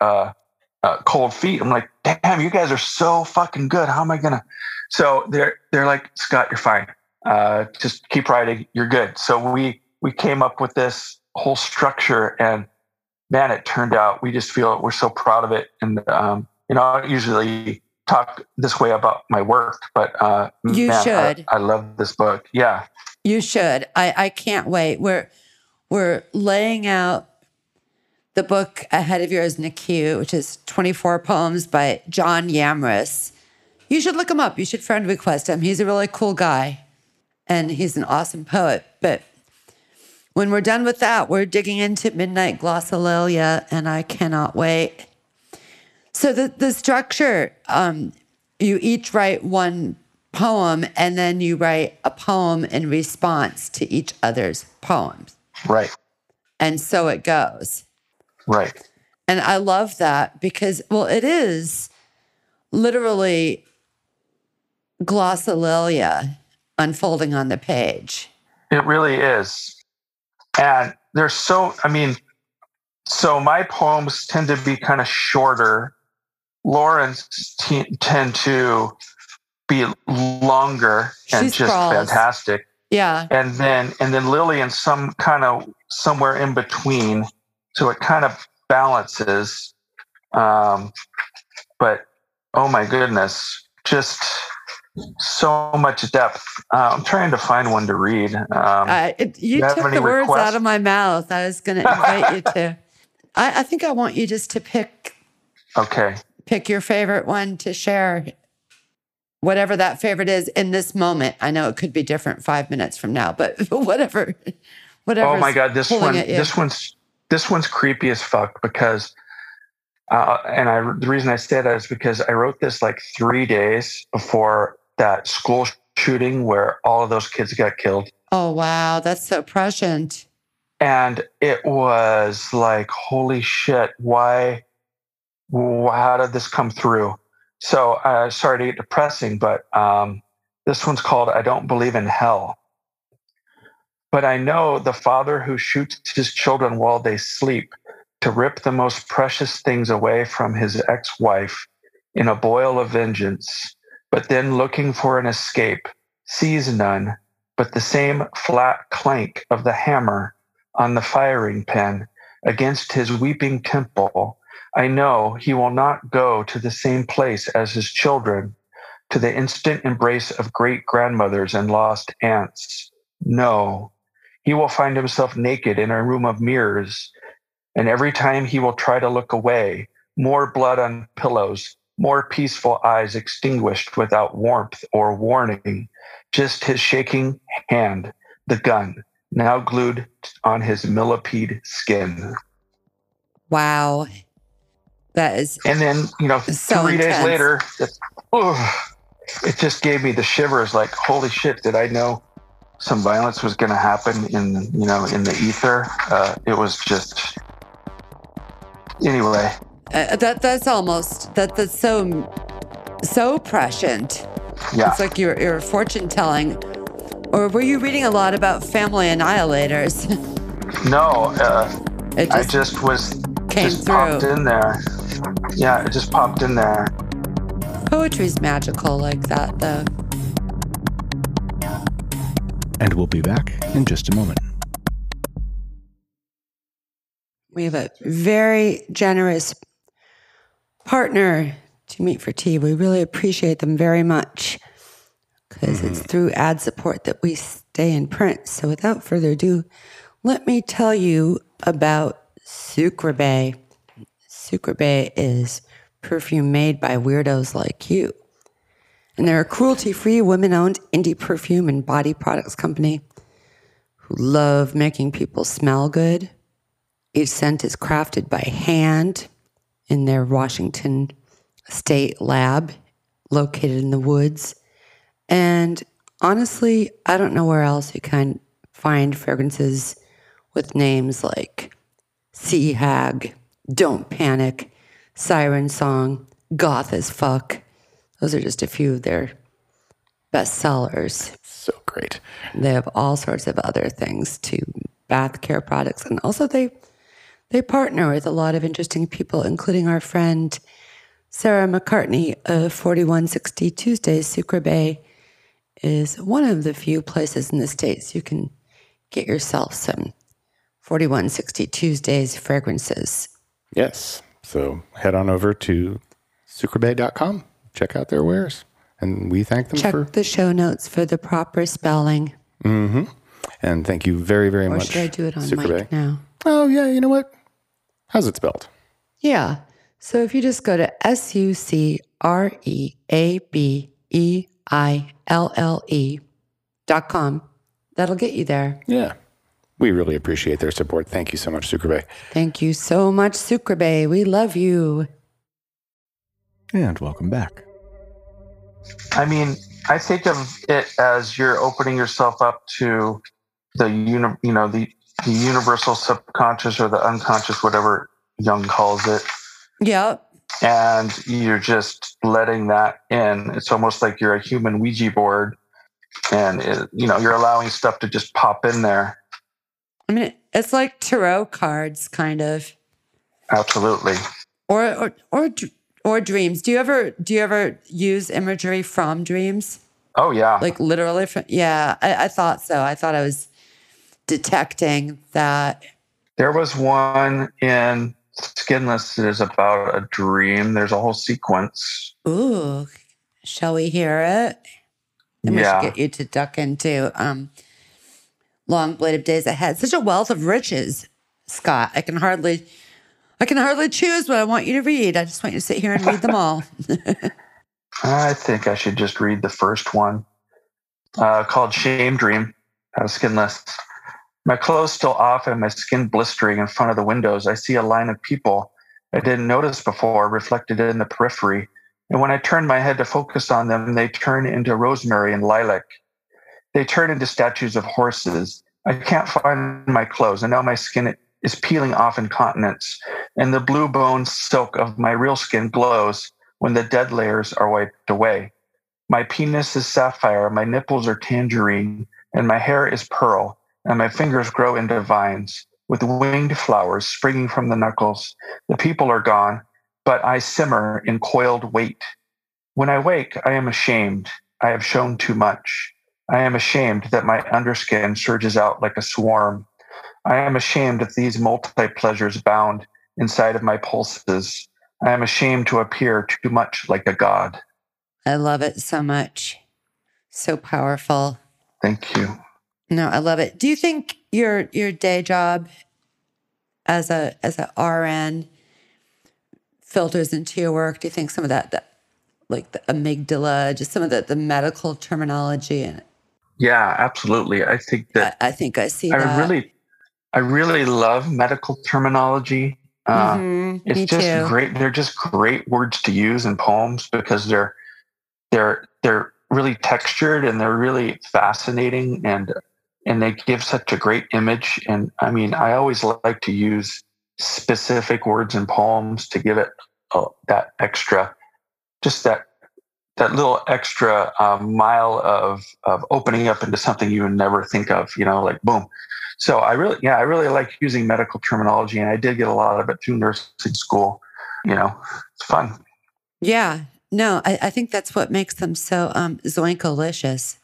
cold feet. I'm like, damn, you guys are so fucking good. How am I gonna? So they're like, Scott, you're fine. Just keep writing. You're good. So we came up with this whole structure, and man, it turned out. We just feel we're so proud of it. And I don't usually talk this way about my work, but you should. I love this book. Yeah, you should. I can't wait. We're laying out the book ahead of yours in the queue, which is 24 poems by John Yamris. You should look him up. You should friend request him. He's a really cool guy, and he's an awesome poet. But when we're done with that, we're digging into Midnight Glossolalia, and I cannot wait. So the structure, you each write one poem, and then you write a poem in response to each other's poems. Right. And so it goes. Right. And I love that because, well, it is literally glossolalia unfolding on the page. It really is. And there's so my poems tend to be kind of shorter. Lauren's tend to be longer and She's just sprawls. Fantastic. Yeah. And then Lillian's some kind of somewhere in between. So it kind of balances. But oh my goodness, just so much depth. I'm trying to find one to read. You took the words out of my mouth. I was going to invite you to. I think I want you just to pick. Okay. Pick your favorite one to share. Whatever that favorite is in this moment. I know it could be different 5 minutes from now, but whatever. Oh my God, this one's creepy as fuck because, the reason I say that is because I wrote this like 3 days before that school shooting where all of those kids got killed. Oh wow, that's so prescient. And it was like, holy shit, why? How did this come through? So sorry to get depressing, but this one's called I Don't Believe in Hell. But I know the father who shoots his children while they sleep to rip the most precious things away from his ex-wife in a boil of vengeance, but then looking for an escape, sees none but the same flat clank of the hammer on the firing pin against his weeping temple. I know he will not go to the same place as his children, to the instant embrace of great grandmothers and lost aunts. No, he will find himself naked in a room of mirrors, and every time he will try to look away, more blood on pillows, more peaceful eyes extinguished without warmth or warning, just his shaking hand, the gun, now glued on his millipede skin. Wow. That is And then, so 3 days intense. later, it just gave me the shivers, like, holy shit, did I know some violence was going to happen in the ether? It was just, anyway. That's so prescient. Yeah. It's like your fortune telling. Or were you reading a lot about family annihilators? No, It I just came popped through. in there. Yeah, it just popped in there. Poetry's magical like that, though. And we'll be back in just a moment. We have a very generous partner to Meat for Tea. We really appreciate them very much because it's through ad support that we stay in print. So without further ado, let me tell you about Sucreabeille. Sucreabeille is perfume made by weirdos like you. And they're a cruelty-free, women-owned indie perfume and body products company who love making people smell good. Each scent is crafted by hand in their Washington State lab located in the woods. And honestly, I don't know where else you can find fragrances with names like Sea Hag, Don't Panic, Siren Song, Goth as Fuck. Those are just a few of their best sellers. So great. They have all sorts of other things too, bath care products. And also they partner with a lot of interesting people, including our friend Sarah McCartney of 4160 Tuesdays. Sucreabeille is one of the few places in the States you can get yourself some 4160 Tuesdays fragrances. Yes. So head on over to sucreabeille.com. Check out their wares. And we thank them Check the show notes for the proper spelling. Mm-hmm. And thank you very, very Or much. should I do it on Sucreabeille. mic now? Oh, yeah. You know what? How's it spelled? Yeah. So if you just go to sucreabeille.com, that'll get you there. Yeah. We really appreciate their support. Thank you so much, Sucreabeille. Thank you so much, Sucreabeille. We love you. And welcome back. I mean, I think of it as you're opening yourself up to the universal subconscious or the unconscious, whatever Jung calls it, Yep. and you're just letting that in. It's almost like you're a human Ouija board, and you're allowing stuff to just pop in there. I mean, it's like tarot cards, kind of, Absolutely. or dreams. Do you ever use imagery from dreams? Oh yeah. Like literally from? Yeah, I thought so. I thought I was detecting that. There was one in Skinless that is about a dream. There's a whole sequence. Ooh, shall we hear it? And we should get you to duck into Long Blade of Days Ahead. Such a wealth of riches, Scott. I can hardly choose what I want you to read. I just want you to sit here and read them all. I think I should just read the first one, called Shame Dream, Skinless. My clothes still off and my skin blistering in front of the windows. I see a line of people I didn't notice before reflected in the periphery. And when I turn my head to focus on them, they turn into rosemary and lilac. They turn into statues of horses. I can't find my clothes, and now my skin is peeling off incontinence, and the blue bone silk of my real skin glows when the dead layers are wiped away. My penis is sapphire, my nipples are tangerine, and my hair is pearl, and my fingers grow into vines, with winged flowers springing from the knuckles. The people are gone, but I simmer in coiled weight. When I wake, I am ashamed. I have shown too much. I am ashamed that my underskin surges out like a swarm. I am ashamed of these multi-pleasures bound inside of my pulses. I am ashamed to appear too much like a god. I love it so much. So powerful. Thank you. No, I love it. Do you think your day job as a RN filters into your work? Do you think some of that like the amygdala, just some of the medical terminology and Yeah, absolutely. I think that I think I see that. I really love medical terminology. It's Me just too. great. They're just great words to use in poems because they're really textured and they're really fascinating and they give such a great image. And I mean, I always like to use specific words in poems to give it that extra, just that little extra mile of opening up into something you would never think of, like boom. So I really like using medical terminology, and I did get a lot of it through nursing school. It's fun. Yeah. No, I think that's what makes them so zoinkalicious.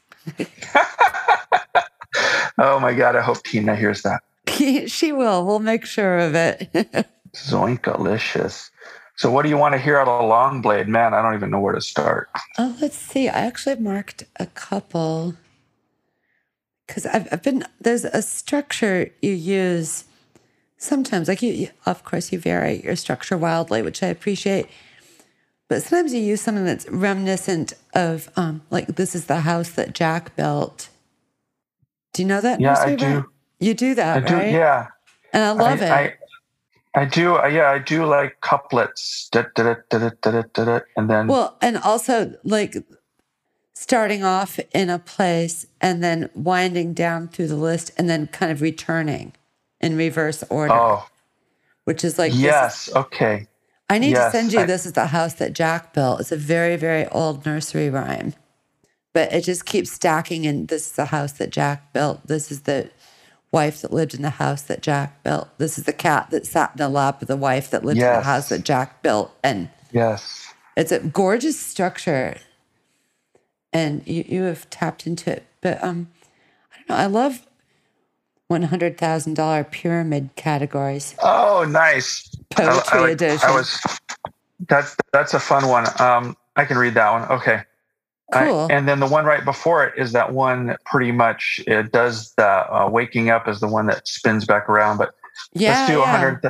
Oh my God, I hope Tina hears that. She will. We'll make sure of it. Zoinkalicious. So what do you want to hear out of Longblade? Man, I don't even know where to start. Oh, let's see. I actually marked a couple because there's a structure you use sometimes, like of course, you vary your structure wildly, which I appreciate. But sometimes you use something that's reminiscent of, like, this is the house that Jack built. Do you know that? Yeah, I nursery rhyme? do. You do that, I do. right? Yeah, And I love it. I do. Yeah, I do like couplets. Da, da, da, da, da, da, da, da, and then. Well, and also like starting off in a place and then winding down through the list and then kind of returning in reverse order. Oh. Which is like yes. Okay. I need to send you This is the House That Jack Built. It's a very, very old nursery rhyme. But it just keeps stacking in. This is the house that Jack built. This is the wife that lived in the house that Jack built. This is the cat that sat in the lap of the wife that lived in the house that Jack built. And yes, it's a gorgeous structure. And you have tapped into it. But I don't know. I love $100,000 pyramid categories. Oh, nice. Poetry edition. That's a fun one. I can read that one. Okay. Cool. And then the one right before it is that one pretty much it does the waking up is the one that spins back around. But let's do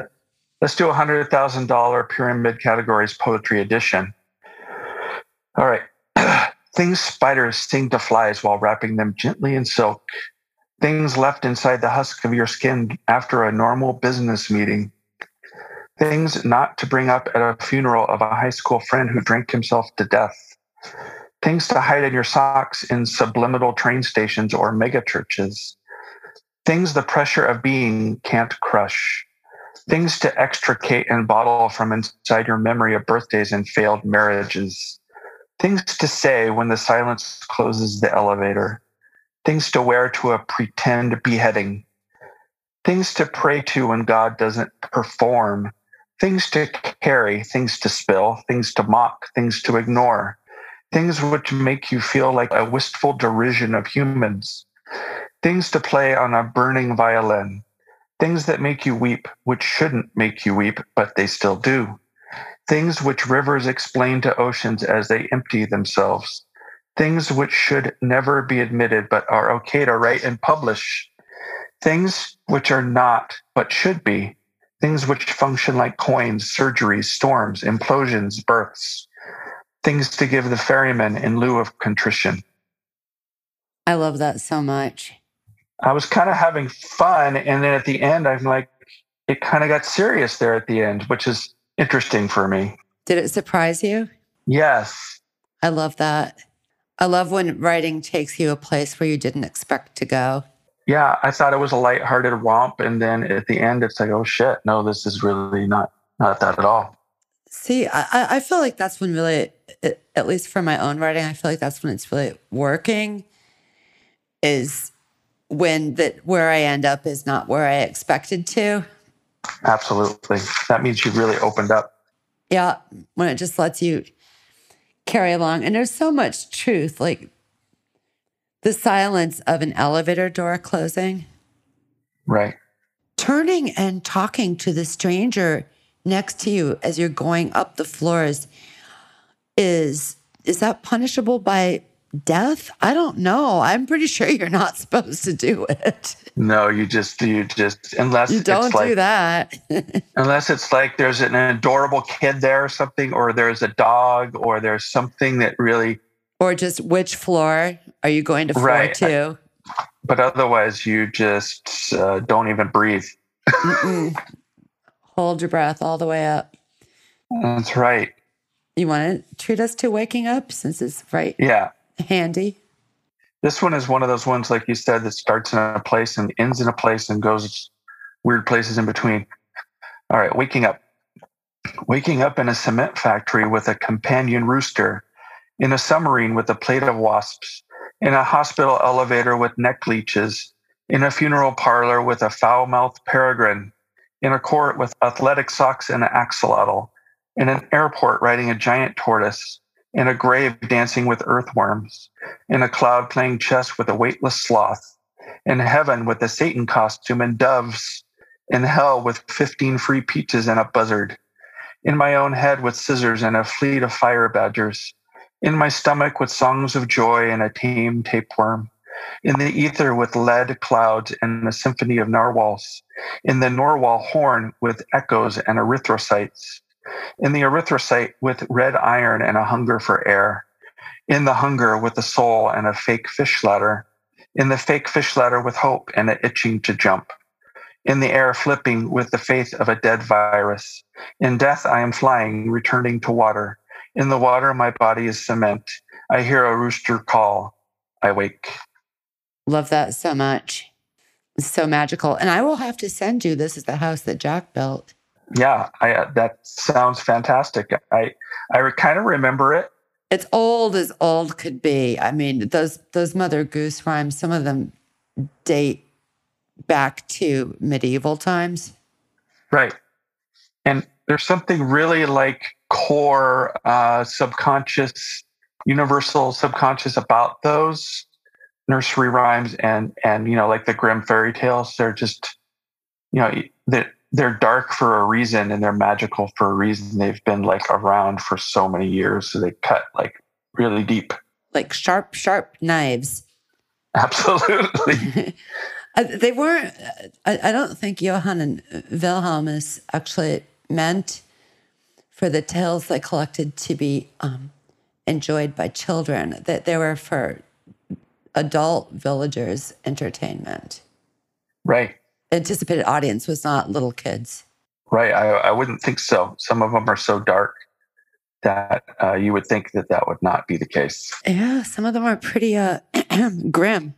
$100,000 pyramid categories poetry edition. All right. Things spiders sting to flies while wrapping them gently in silk. Things left inside the husk of your skin after a normal business meeting. Things not to bring up at a funeral of a high school friend who drank himself to death. Things to hide in your socks in subliminal train stations or mega churches. Things the pressure of being can't crush. Things to extricate and bottle from inside your memory of birthdays and failed marriages. Things to say when the silence closes the elevator. Things to wear to a pretend beheading. Things to pray to when God doesn't perform. Things to carry, things to spill, things to mock, things to ignore. Things which make you feel like a wistful derision of humans. Things to play on a burning violin. Things that make you weep, which shouldn't make you weep, but they still do. Things which rivers explain to oceans as they empty themselves. Things which should never be admitted, but are okay to write and publish. Things which are not, but should be. Things which function like coins, surgeries, storms, implosions, births. Things to give the ferryman in lieu of contrition. I love that so much. I was kind of having fun. And then at the end, I'm like, it kind of got serious there at the end, which is interesting for me. Did it surprise you? Yes. I love that. I love when writing takes you a place where you didn't expect to go. Yeah, I thought it was a lighthearted romp. And then at the end, it's like, oh shit, no, this is really not that at all. See, I feel like that's when really, at least for my own writing, I feel like that's when it's really working, is when that where I end up is not where I expected to. Absolutely. That means you really opened up. Yeah, when it just lets you carry along. And there's so much truth, like the silence of an elevator door closing. Right. Turning and talking to the stranger next to you as you're going up the floors is that punishable by death? I don't know. I'm pretty sure you're not supposed to do it. No, you just unless You don't it's like, do that. unless it's like there's an adorable kid there or something, or there's a dog, or there's something that really. Or just which floor are you going to floor Right. to? But otherwise, you just don't even breathe. Hold your breath all the way up. That's right. You want to treat us to waking up since it's right Yeah. handy? This one is one of those ones, like you said, that starts in a place and ends in a place and goes weird places in between. All right, waking up. Waking up in a cement factory with a companion rooster, in a submarine with a plate of wasps, in a hospital elevator with neck leeches, in a funeral parlor with a foul-mouthed peregrine, in a court with athletic socks and an axolotl, in an airport riding a giant tortoise, in a grave dancing with earthworms, in a cloud playing chess with a weightless sloth, in heaven with a Satan costume and doves, in hell with 15 free peaches and a buzzard, in my own head with scissors and a fleet of fire badgers, in my stomach with songs of joy and a tame tapeworm, in the ether with lead clouds and a symphony of narwhals, in the narwhal horn with echoes and erythrocytes, in the erythrocyte with red iron and a hunger for air, in the hunger with a soul and a fake fish ladder, in the fake fish ladder with hope and an itching to jump, in the air flipping with the faith of a dead virus, in death I am flying, returning to water, in the water my body is cement, I hear a rooster call, I wake. Love that so much. It's so magical. And I will have to send you, this is the house that Jack built. Yeah, that sounds fantastic. I kind of remember it. It's old as old could be. I mean, those Mother Goose rhymes, some of them date back to medieval times. Right. And there's something really like core subconscious, universal subconscious about those nursery rhymes and like the Grimm fairy tales. They're just, they're dark for a reason and they're magical for a reason. They've been like around for so many years. So they cut like really deep. Like sharp, sharp knives. Absolutely. They weren't, I don't think Johann and Wilhelmus actually meant for the tales they collected to be enjoyed by children, that they were for adult villagers' entertainment. Right. Anticipated audience was not little kids. Right. I wouldn't think so. Some of them are so dark that you would think that would not be the case. Yeah, some of them are pretty grim.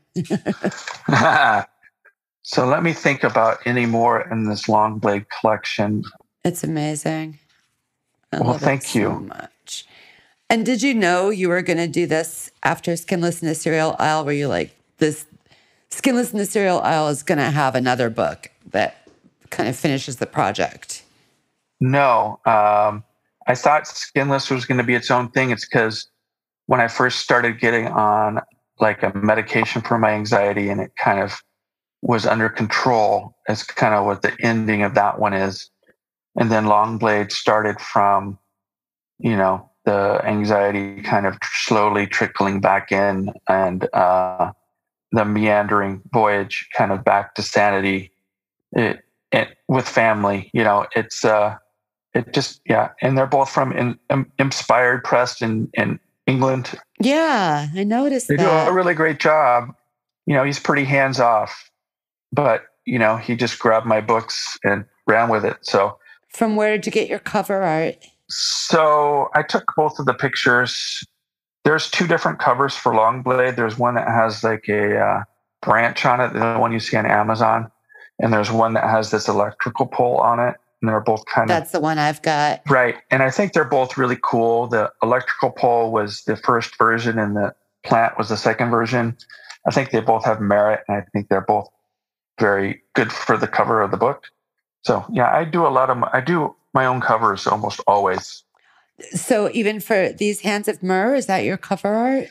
So let me think about any more in this Longblade collection. It's amazing. Well, thank you so much. And did you know you were going to do this after Skinless in the Cereal Aisle? Were you like, this Skinless in the Cereal Aisle is going to have another book that kind of finishes the project? No. I thought Skinless was going to be its own thing. It's because when I first started getting on like a medication for my anxiety and it kind of was under control, is kind of what the ending of that one is. And then Longblade started from, the anxiety kind of slowly trickling back in and the meandering voyage kind of back to sanity with family. It's it just, yeah. And they're both from Inspired Press in England. Yeah, I noticed they that. They do a really great job. He's pretty hands off, but, he just grabbed my books and ran with it. So from where did you get your cover art? So I took both of the pictures. There's two different covers for Longblade. There's one that has like a branch on it, the one you see on Amazon. And there's one that has this electrical pole on it. And they're both That's the one I've got. Right. And I think they're both really cool. The electrical pole was the first version and the plant was the second version. I think they both have merit, and I think they're both very good for the cover of the book. So yeah, I do my own covers almost always. So even for these Hands of Myrrh, is that your cover art?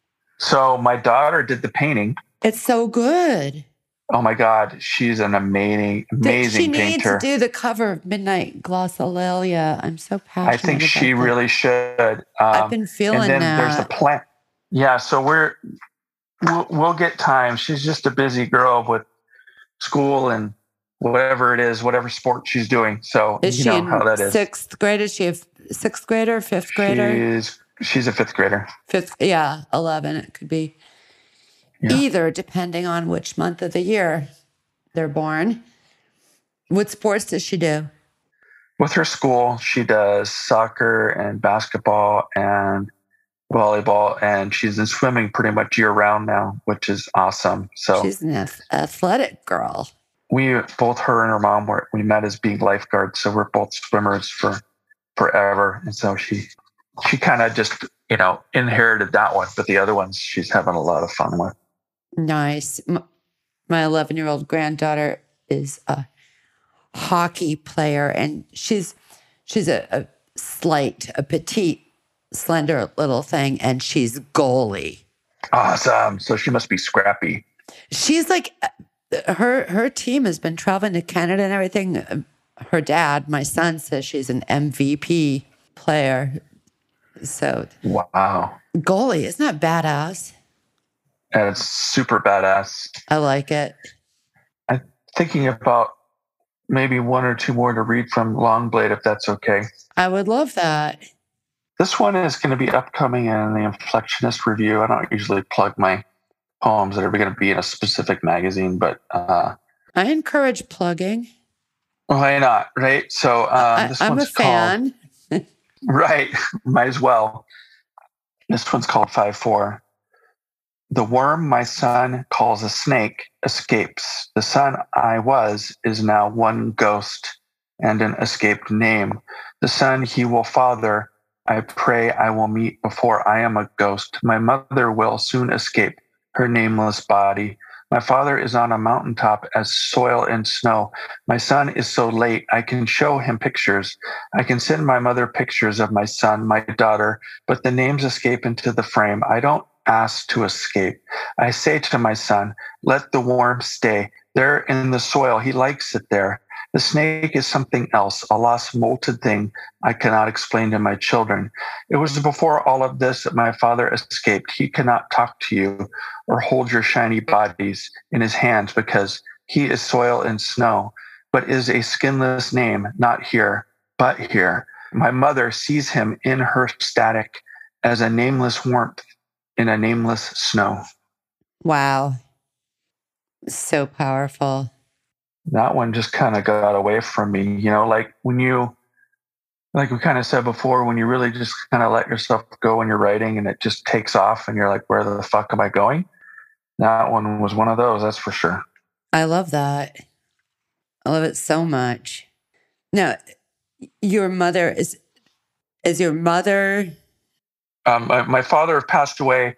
So my daughter did the painting. It's so good. Oh my God, she's an amazing She needs painter. to do the cover of Midnight Glossolalia. I'm so passionate. I think she really should. I've been feeling and then that. There's the plan. Yeah, so we'll get time. She's just a busy girl with school and whatever it is, whatever sport she's doing. So is you she know in how that is. Sixth grade? Is she a sixth grader, fifth grader? She's a fifth grader. 11. It could be either, depending on which month of the year they're born. What sports does she do? With her school, she does soccer and basketball and volleyball, and she's in swimming pretty much year round now, which is awesome. So she's an athletic girl. We both, her and her mom, we met as being lifeguards, so we're both swimmers for forever. And so she kind of just inherited that one, but the other ones she's having a lot of fun with. Nice. My 11-year-old granddaughter is a hockey player, and she's a petite, slender little thing, and she's goalie. Awesome. So she must be scrappy. She's like, her team has been traveling to Canada and everything. Her dad, my son, says she's an MVP player. So wow, goalie, isn't that badass? That's super badass. I like it. I'm thinking about maybe one or two more to read from Longblade, if that's okay. I would love that. This one is going to be upcoming in the Inflectionist Review. I don't usually plug my poems that are going to be in a specific magazine, but I encourage plugging. Why not, right? So this I'm one's a fan. Right, might as well. This one's called 5-4. The worm my son calls a snake escapes. The son I was is now one ghost and an escaped name. The son he will father, I pray I will meet before I am a ghost. My mother will soon escape her nameless body. My father is on a mountaintop as soil and snow. My son is so late, I can show him pictures. I can send my mother pictures of my son, my daughter, but the names escape into the frame. I don't ask to escape. I say to my son, let the worm stay there in the soil. He likes it there. The snake is something else, a lost molted thing I cannot explain to my children. It was before all of this that my father escaped. He cannot talk to you or hold your shiny bodies in his hands because he is soil and snow, but is a skinless name, not here, but here. My mother sees him in her static as a nameless warmth in a nameless snow. Wow. So powerful. That one just kind of got away from me, like when like we kind of said before, when you really just kind of let yourself go when you're writing and it just takes off and you're like, where the fuck am I going? That one was one of those, that's for sure. I love that. I love it so much. Now, your mother is your mother? My father passed away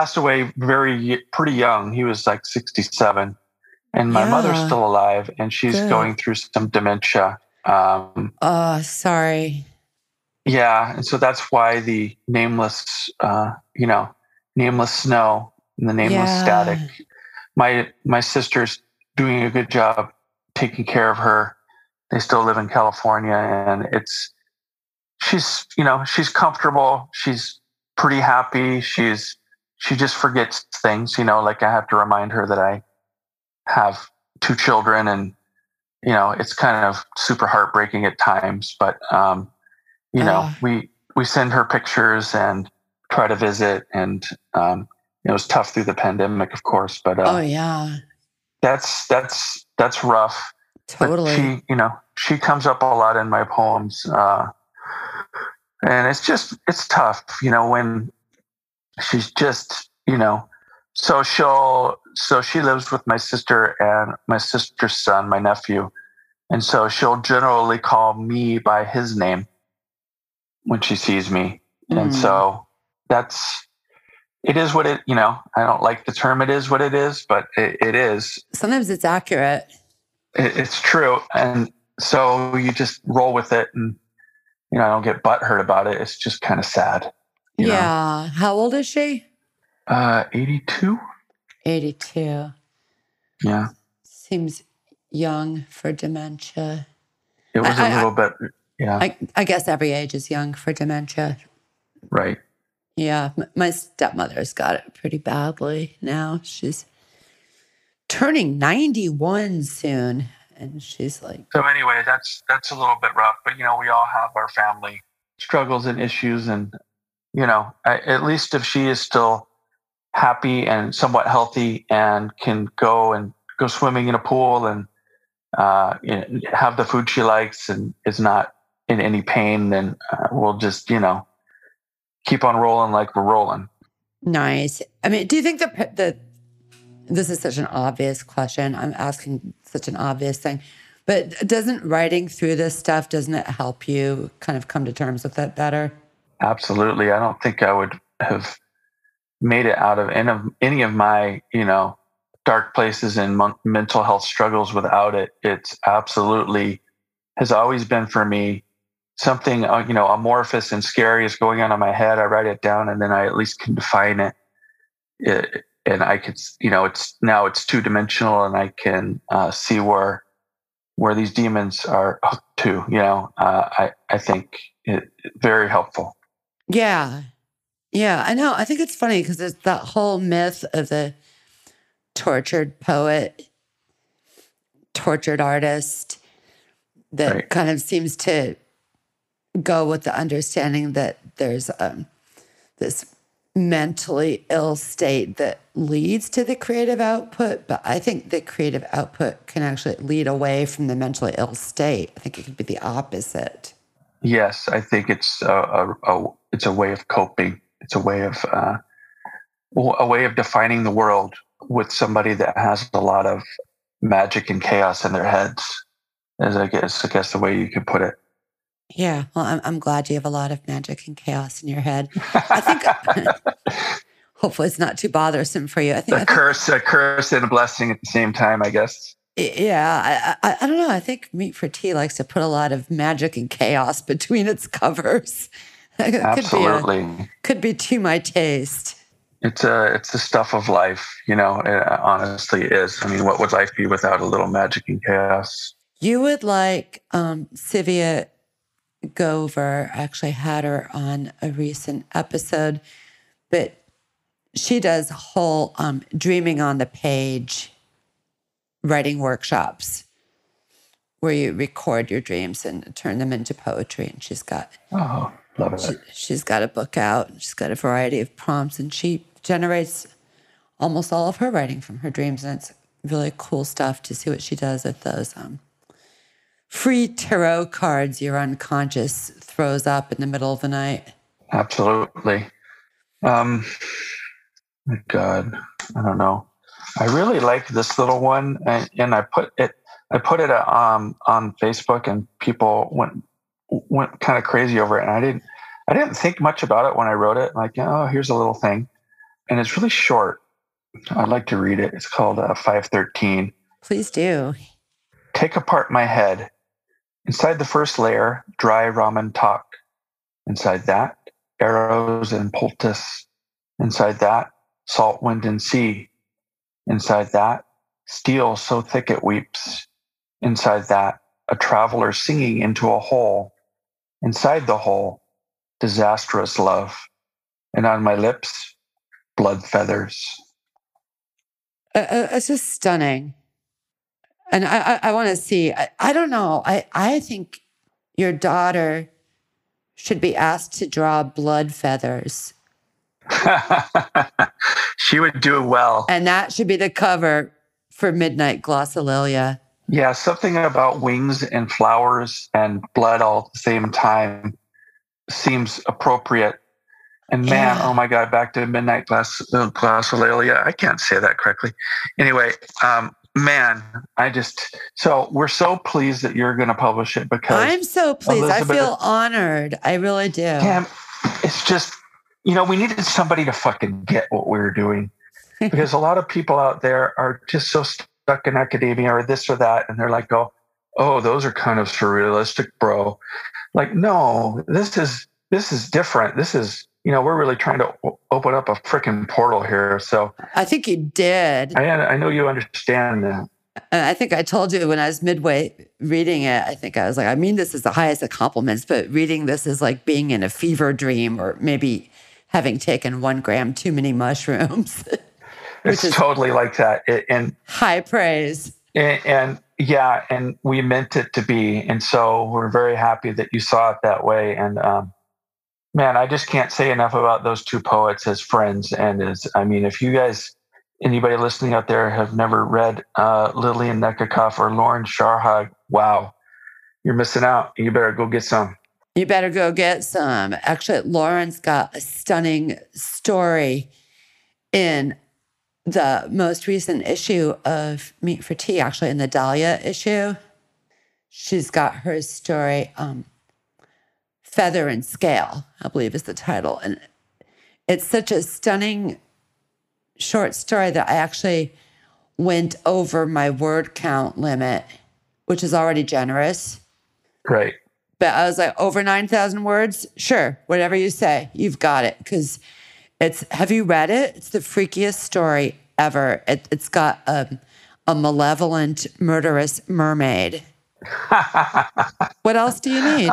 pretty young. He was like 67. And my mother's still alive, and she's going through some dementia. Sorry. Yeah, and so that's why the nameless, nameless snow and the nameless static. My sister's doing a good job taking care of her. They still live in California, and she's comfortable. She's pretty happy. She just forgets things, like I have to remind her that I have 2 children, and it's kind of super heartbreaking at times, but we send her pictures and try to visit, and it was tough through the pandemic, of course, but that's rough. Totally. But she comes up a lot in my poems, and it's tough, when she's just so she lives with my sister and my sister's son, my nephew. And so she'll generally call me by his name when she sees me. And so that's it is what it, I don't like the term it is what it is, but it is. Sometimes it's accurate. It's true. And so you just roll with it and, I don't get butthurt about it. It's just kind of sad. Yeah. How old is she? 82. 82. Yeah. Seems young for dementia. It was a little bit, yeah. I guess every age is young for dementia. Right. Yeah. My stepmother's got it pretty badly now. She's turning 91 soon. And she's like... So anyway, that's a little bit rough. But, we all have our family struggles and issues. And, at least if she is still happy and somewhat healthy and can go swimming in a pool and have the food she likes and is not in any pain, then we'll just, keep on rolling like we're rolling. Nice. I mean, do you think that this is such an obvious question? I'm asking such an obvious thing, but doesn't writing through this stuff, doesn't it help you kind of come to terms with it better? Absolutely. I don't think I would have made it out of any of my, dark places and mental health struggles without it. It's absolutely has always been for me something, amorphous and scary is going on in my head. I write it down and then I at least can define it. And I could, it's two-dimensional and I can see where these demons are hooked to, I think it very helpful. Yeah. Yeah, I know. I think it's funny because there's that whole myth of the tortured poet, tortured artist that Right. kind of seems to go with the understanding that there's this mentally ill state that leads to the creative output. But I think the creative output can actually lead away from the mentally ill state. I think it could be the opposite. Yes, I think it's a way of coping. It's a way of defining the world with somebody that has a lot of magic and chaos in their heads. As I guess the way you could put it. Yeah, well, I'm glad you have a lot of magic and chaos in your head. I think hopefully it's not too bothersome for you. I think a curse and a blessing at the same time, I guess. Yeah, I don't know. I think Meat for Tea likes to put a lot of magic and chaos between its covers. Absolutely, could be to my taste. It's the stuff of life, it honestly is. I mean, what would life be without a little magic and chaos? You would like Sivia Gover. I actually had her on a recent episode, but she does whole dreaming on the page writing workshops where you record your dreams and turn them into poetry. And she's got love it. She's got a book out. She's got a variety of prompts, and she generates almost all of her writing from her dreams. And it's really cool stuff to see what she does with those free tarot cards your unconscious throws up in the middle of the night. Absolutely. My God, I don't know. I really like this little one, and I put it on Facebook, and people went kind of crazy over it. And I didn't think much about it when I wrote it. Like, here's a little thing, and it's really short. I'd like to read it. It's called 513. Please do. Take apart my head. Inside the first layer, dry ramen talk. Inside that, arrows and poultice. Inside that, salt, wind, and sea. Inside that, steel so thick it weeps. Inside that, a traveler singing into a hole. Inside the hole, disastrous love. And on my lips, blood feathers. It's just stunning. And I want to see, I don't know. I think your daughter should be asked to draw blood feathers. She would do well. And that should be the cover for Midnight Glossolalia. Yeah, something about wings and flowers and blood all at the same time seems appropriate. And man, Oh my God, back to Midnight Glossolalia. I can't say that correctly. Anyway, man, so we're so pleased that you're going to publish it because I'm so pleased. Elizabeth, I feel honored. I really do. Yeah, it's just, we needed somebody to fucking get what we were doing, because a lot of people out there are just so stuck in academia or this or that, and they're like, oh, those are kind of surrealistic, bro. Like, no, this is different. This is, we're really trying to open up a freaking portal here. So I think you did. I know you understand that. I think I told you when I was midway reading it, I think I was like, I mean, this is the highest of compliments, but reading this is like being in a fever dream or maybe having taken 1 gram too many mushrooms. It's totally like that. And high praise. And yeah, and we meant it to be. And so we're very happy that you saw it that way. And man, I just can't say enough about those two poets as friends. And if you guys, anybody listening out there, have never read Lillian Nekikoff or Lauren Sharhag, wow, you're missing out. You better go get some. You better go get some. Actually, Lauren's got a stunning story in the most recent issue of Meat for Tea, actually in the Dahlia issue. She's got her story, Feather and Scale, I believe is the title. And it's such a stunning short story that I actually went over my word count limit, which is already generous. Right. But I was like, over 9,000 words? Sure, whatever you say, you've got it. Because have you read it? It's the freakiest story ever. It's got a malevolent, murderous mermaid. What else do you need?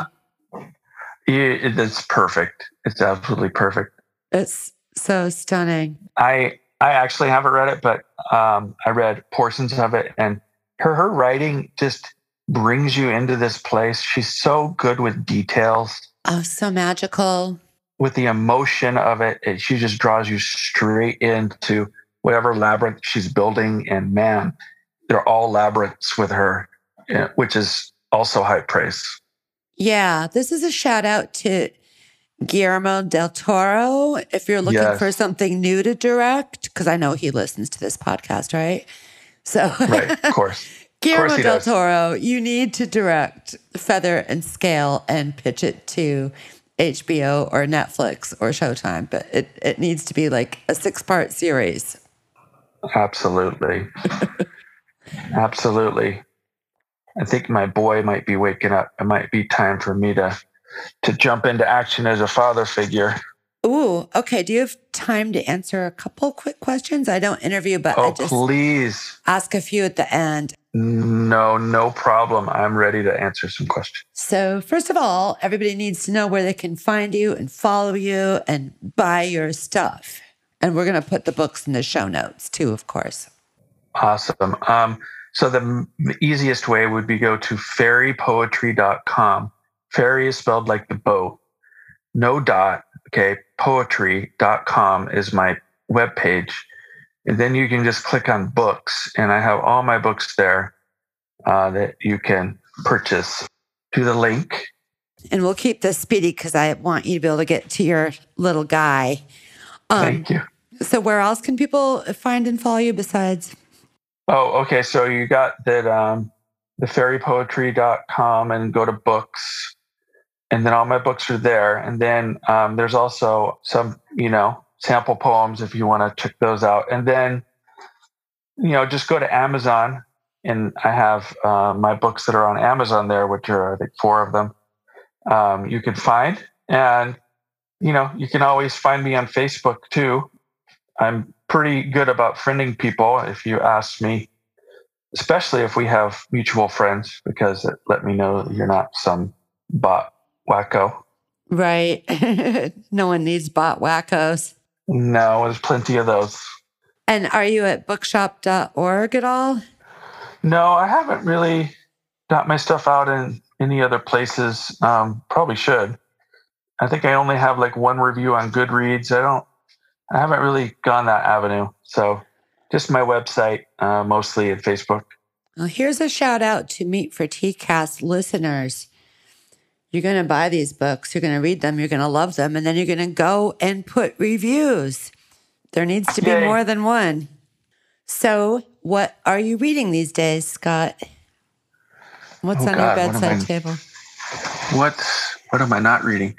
It's perfect. It's absolutely perfect. It's so stunning. I actually haven't read it, but I read portions of it, and her writing just brings you into this place. She's so good with details. Oh, so magical. With the emotion of it, she just draws you straight into whatever labyrinth she's building. And man, they're all labyrinths with her, which is also high praise. Yeah, this is a shout out to Guillermo del Toro. If you're looking for something new to direct, because I know he listens to this podcast, right? So, right, of course. Guillermo del Toro, you need to direct Feather and Scale and pitch it to HBO or Netflix or Showtime, but it needs to be like a 6-part series. Absolutely. Absolutely. I think my boy might be waking up. It might be time for me to jump into action as a father figure. Ooh, okay. Do you have time to answer a couple quick questions? I don't interview, but I just please ask a few at the end. No problem. I'm ready to answer some questions. So first of all, everybody needs to know where they can find you and follow you and buy your stuff. And we're going to put the books in the show notes too, of course. Awesome. So the easiest way would be go to fairypoetry.com. Fairy is spelled like the boat. No dot. Okay. Poetry.com is my webpage. And then you can just click on books, and I have all my books there that you can purchase to the link. And we'll keep this speedy because I want you to be able to get to your little guy. Thank you. So where else can people find and follow you besides? Oh, okay. So you got that the fairypoetry.com and go to books. And then all my books are there. And then there's also some, sample poems if you want to check those out. And then, just go to Amazon, and I have my books that are on Amazon there, which are, I think, 4 of them. You can find, and, you can always find me on Facebook too. I'm pretty good about friending people, if you ask me, especially if we have mutual friends, because it let me know that you're not some bot wacko. Right. No one needs bot wackos. No, there's plenty of those. And are you at bookshop.org at all? No, I haven't really got my stuff out in any other places. Probably should. I think I only have like 1 review on Goodreads. I haven't really gone that avenue. So just my website, mostly at Facebook. Well, here's a shout out to Meat for TCast listeners. You're going to buy these books, you're going to read them, you're going to love them, and then you're going to go and put reviews. There needs to be more than one. So what are you reading these days, Scott? What's on your bedside table? What am I not reading?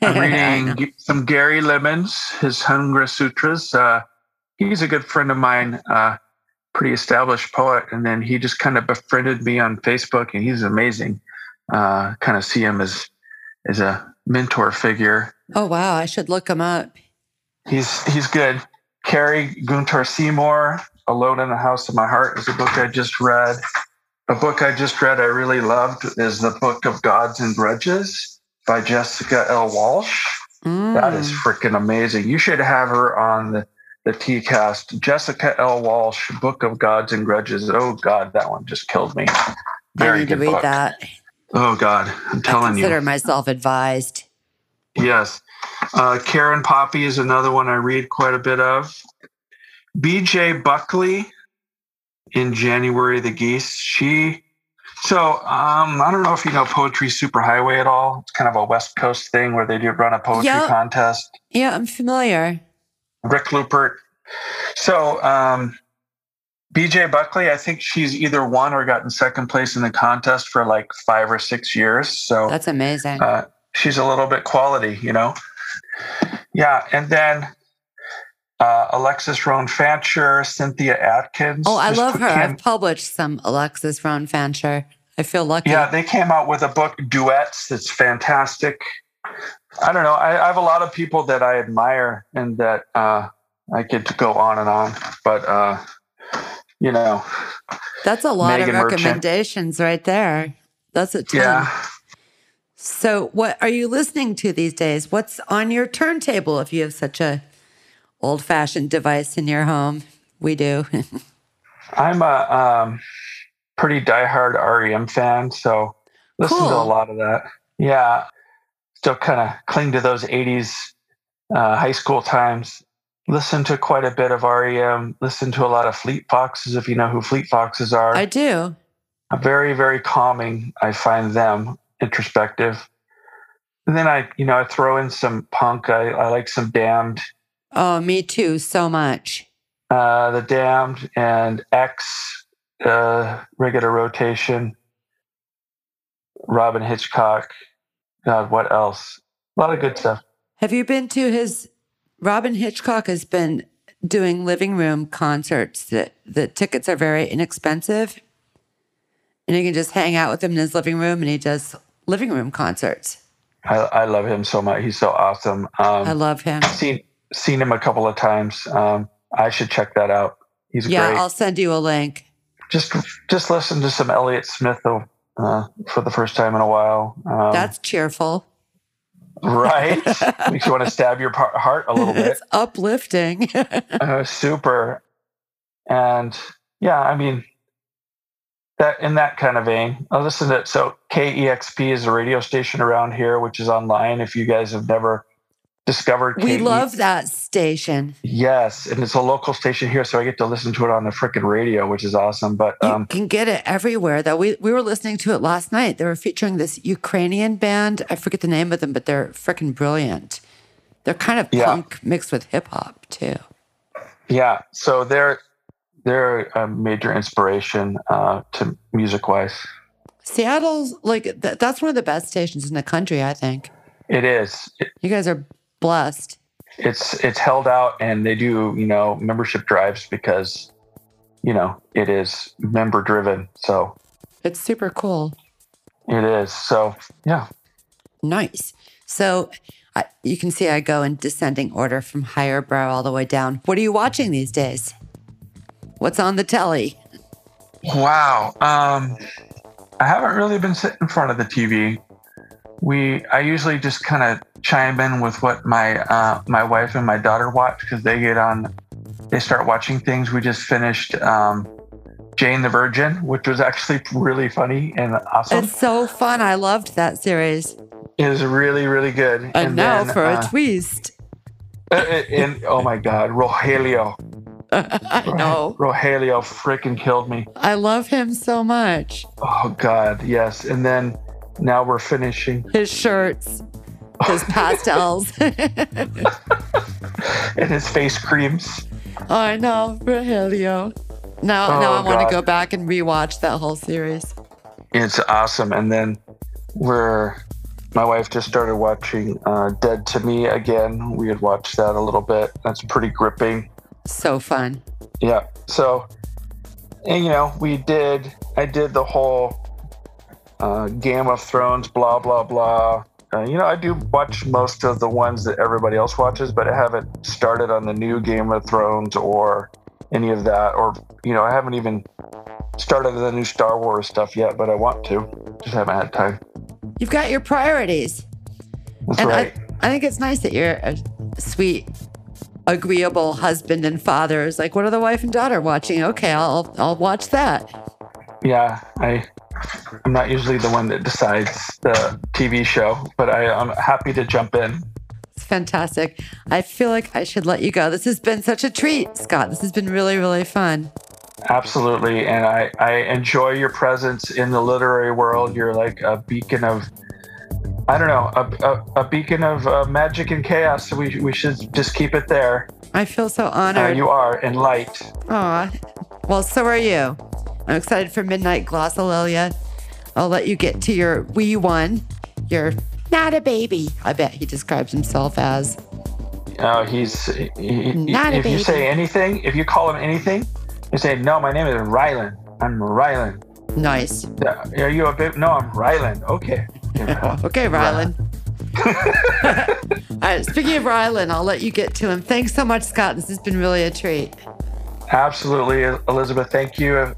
I'm I know. reading some Gary Lemons, his Hungra Sutras. He's a good friend of mine, pretty established poet. And then he just kind of befriended me on Facebook, and he's amazing. Kind of see him as a mentor figure. Oh, wow. I should look him up. He's good. Carrie Gunter Seymour, Alone in the House of My Heart is a book I just read. A book I just read I really loved is The Book of Gods and Grudges by Jessica L. Walsh. That is freaking amazing. You should have her on the T-Cast. Jessica L. Walsh, Book of Gods and Grudges. Oh, God, that one just killed me. Very I need to good read book. that. Oh, God, I'm telling you. I consider myself advised. Yes. Karen Poppy is another one I read quite a bit of. B.J. Buckley in January the Geese. I don't know if you know Poetry Superhighway at all. It's kind of a West Coast thing where they do run a poetry contest. Yeah, I'm familiar. Rick Lupert. So B.J. Buckley, I think she's either won or gotten second place in the contest for like 5 or 6 years. So That's amazing. She's a little bit quality, Yeah, and then Alexis Roan Fancher, Cynthia Atkins. Oh, I love her. I've published some Alexis Roan Fancher. I feel lucky. Yeah, they came out with a book, Duets, that's fantastic. I don't know. I have a lot of people that I admire and that I get to go on and on. But, that's a lot Megan of recommendations right there. That's a ton. Yeah. So what are you listening to these days? What's on your turntable if you have such a old-fashioned device in your home? We do. I'm a pretty diehard REM fan, so listen to a lot of that. Yeah. Still kind of cling to those 80s high school times. Listen to quite a bit of REM. Listen to a lot of Fleet Foxes, if you know who Fleet Foxes are. I do. Very, very calming. I find them introspective. And then I throw in some punk. I like some Damned. Oh, me too. So much. The Damned and X, Regular Rotation, Robin Hitchcock. God, what else? A lot of good stuff. Have you been to Robin Hitchcock has been doing living room concerts. The tickets are very inexpensive. And you can just hang out with him in his living room, and he does living room concerts. I love him so much. He's so awesome. I love him. Seen him a couple of times. I should check that out. He's great. Yeah, I'll send you a link. Just listen to some Elliott Smith though, for the first time in a while. That's cheerful. Right? Makes you want to stab your heart a little bit. It's uplifting. Super. And yeah, I mean, that in that kind of vein, I listen to it. So KEXP is a radio station around here, which is online. If you guys have never discovered we love that station. Yes, and it's a local station here, so I get to listen to it on the freaking radio, which is awesome. But you can get it everywhere. Though we were listening to it last night. They were featuring this Ukrainian band. I forget the name of them, but they're freaking brilliant. They're kind of punk mixed with hip hop too. Yeah, so they're a major inspiration to music wise. Seattle's that's one of the best stations in the country, I think. It is. You guys are blessed. It's held out, and they do membership drives because it is member driven. So it's super cool. It is. So yeah, nice. So you can see I go in descending order from higher brow all the way down. What are you watching these days? What's on the telly? Wow. I haven't really been sitting in front of the TV. I usually just kind of chime in with what my wife and my daughter watch because they start watching things. We just finished Jane the Virgin, which was actually really funny and awesome. It's so fun. I loved that series. It was really, really good. And now then, for a twist. And oh my God, Rogelio. I know. Rogelio freaking killed me. I love him so much. Oh God, yes. And then now we're finishing his shirts, his pastels, and his face creams. Oh, I know, Rogelio. Now I want to go back and rewatch that whole series. It's awesome. And then we're My wife just started watching Dead to Me again. We had watched that a little bit. That's pretty gripping. So fun. Yeah. So, and I did the whole Game of Thrones, blah, blah, blah. I do watch most of the ones that everybody else watches, but I haven't started on the new Game of Thrones or any of that. Or, I haven't even started the new Star Wars stuff yet, but I want to. Just haven't had time. You've got your priorities. That's right. I think it's nice that you're a sweet, agreeable husband and father. It's like, what are the wife and daughter watching? Okay, I'll watch that. Yeah, I'm not usually the one that decides the TV show, but I'm happy to jump in. It's fantastic. I feel like I should let you go. This has been such a treat, Scott. This has been really, really fun. Absolutely. And I enjoy your presence in the literary world. You're like a beacon of, I don't know, a beacon of magic and chaos. So we should just keep it there. I feel so honored. You are, and light. Aw. Well, so are you. I'm excited for Midnight Glossolalia. I'll let you get to your wee one. You're not a baby. I bet he describes himself as. Oh, not a if baby. You say anything, if you call him anything, you say, no, my name is Rylan. I'm Rylan. Nice. Are you a baby? No, I'm Rylan. Okay. Okay, Rylan. All right, speaking of Rylan, I'll let you get to him. Thanks so much, Scott. This has been really a treat. Absolutely, Elizabeth. Thank you.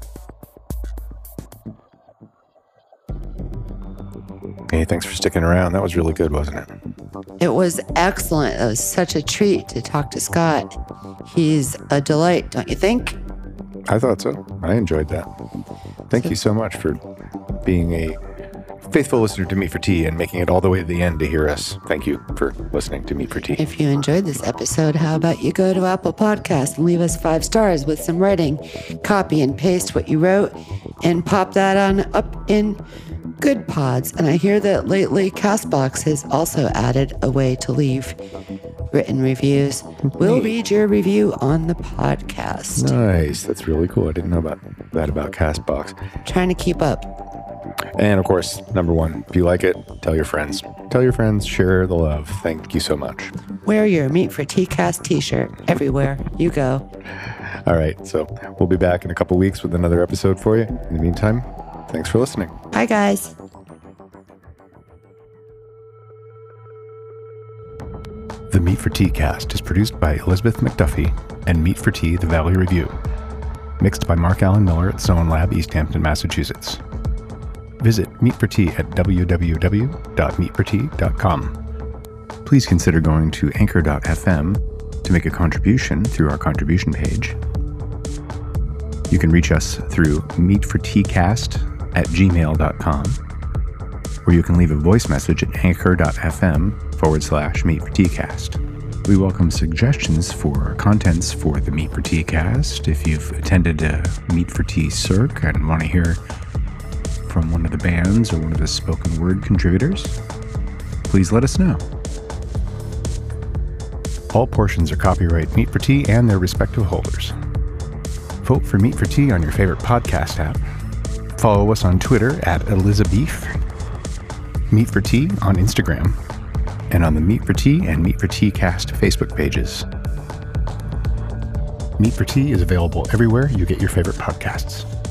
Hey, thanks for sticking around. That was really good, wasn't it? It was excellent. It was such a treat to talk to Scott. He's a delight, don't you think? I thought so. I enjoyed that. Thank you so much for being a faithful listener to Meat for Tea and making it all the way to the end to hear us. Thank you for listening to Meat for Tea. If you enjoyed this episode, how about you go to Apple Podcasts and leave us 5 stars with some writing. Copy and paste what you wrote and pop that on up in Good Pods. And I hear that lately CastBox has also added a way to leave written reviews. We'll read your review on the podcast. Nice. That's really cool. I didn't know about that about CastBox. Trying to keep up. And of course, number one, if you like it, tell your friends. Tell your friends, share the love. Thank you so much. Wear your Meat for Tea Cast t-shirt everywhere you go. All right. So we'll be back in a couple weeks with another episode for you. In the meantime, thanks for listening. Bye, guys. The Meat for Tea cast is produced by Elizabeth McDuffie and Meat for Tea, The Valley Review. Mixed by Mark Allen Miller at Zone Lab, East Hampton, Massachusetts. Visit Meat for Tea at www.meatfortea.com. Please consider going to anchor.fm to make a contribution through our contribution page. You can reach us through meatforteacast@gmail.com, or you can leave a voice message at anchor.fm/meatforteacast. We welcome suggestions for contents for the Meat for Tea cast. If you've attended a Meat for Tea Circ and want to hear from one of the bands or one of the spoken word contributors, please let us know. All portions are copyright Meat for Tea and their respective holders. Vote for Meat for Tea on your favorite podcast app. Follow us on Twitter at Elizabeef, Meat for Tea on Instagram, and on the Meat for Tea and Meat for Tea Cast Facebook pages. Meat for Tea is available everywhere you get your favorite podcasts.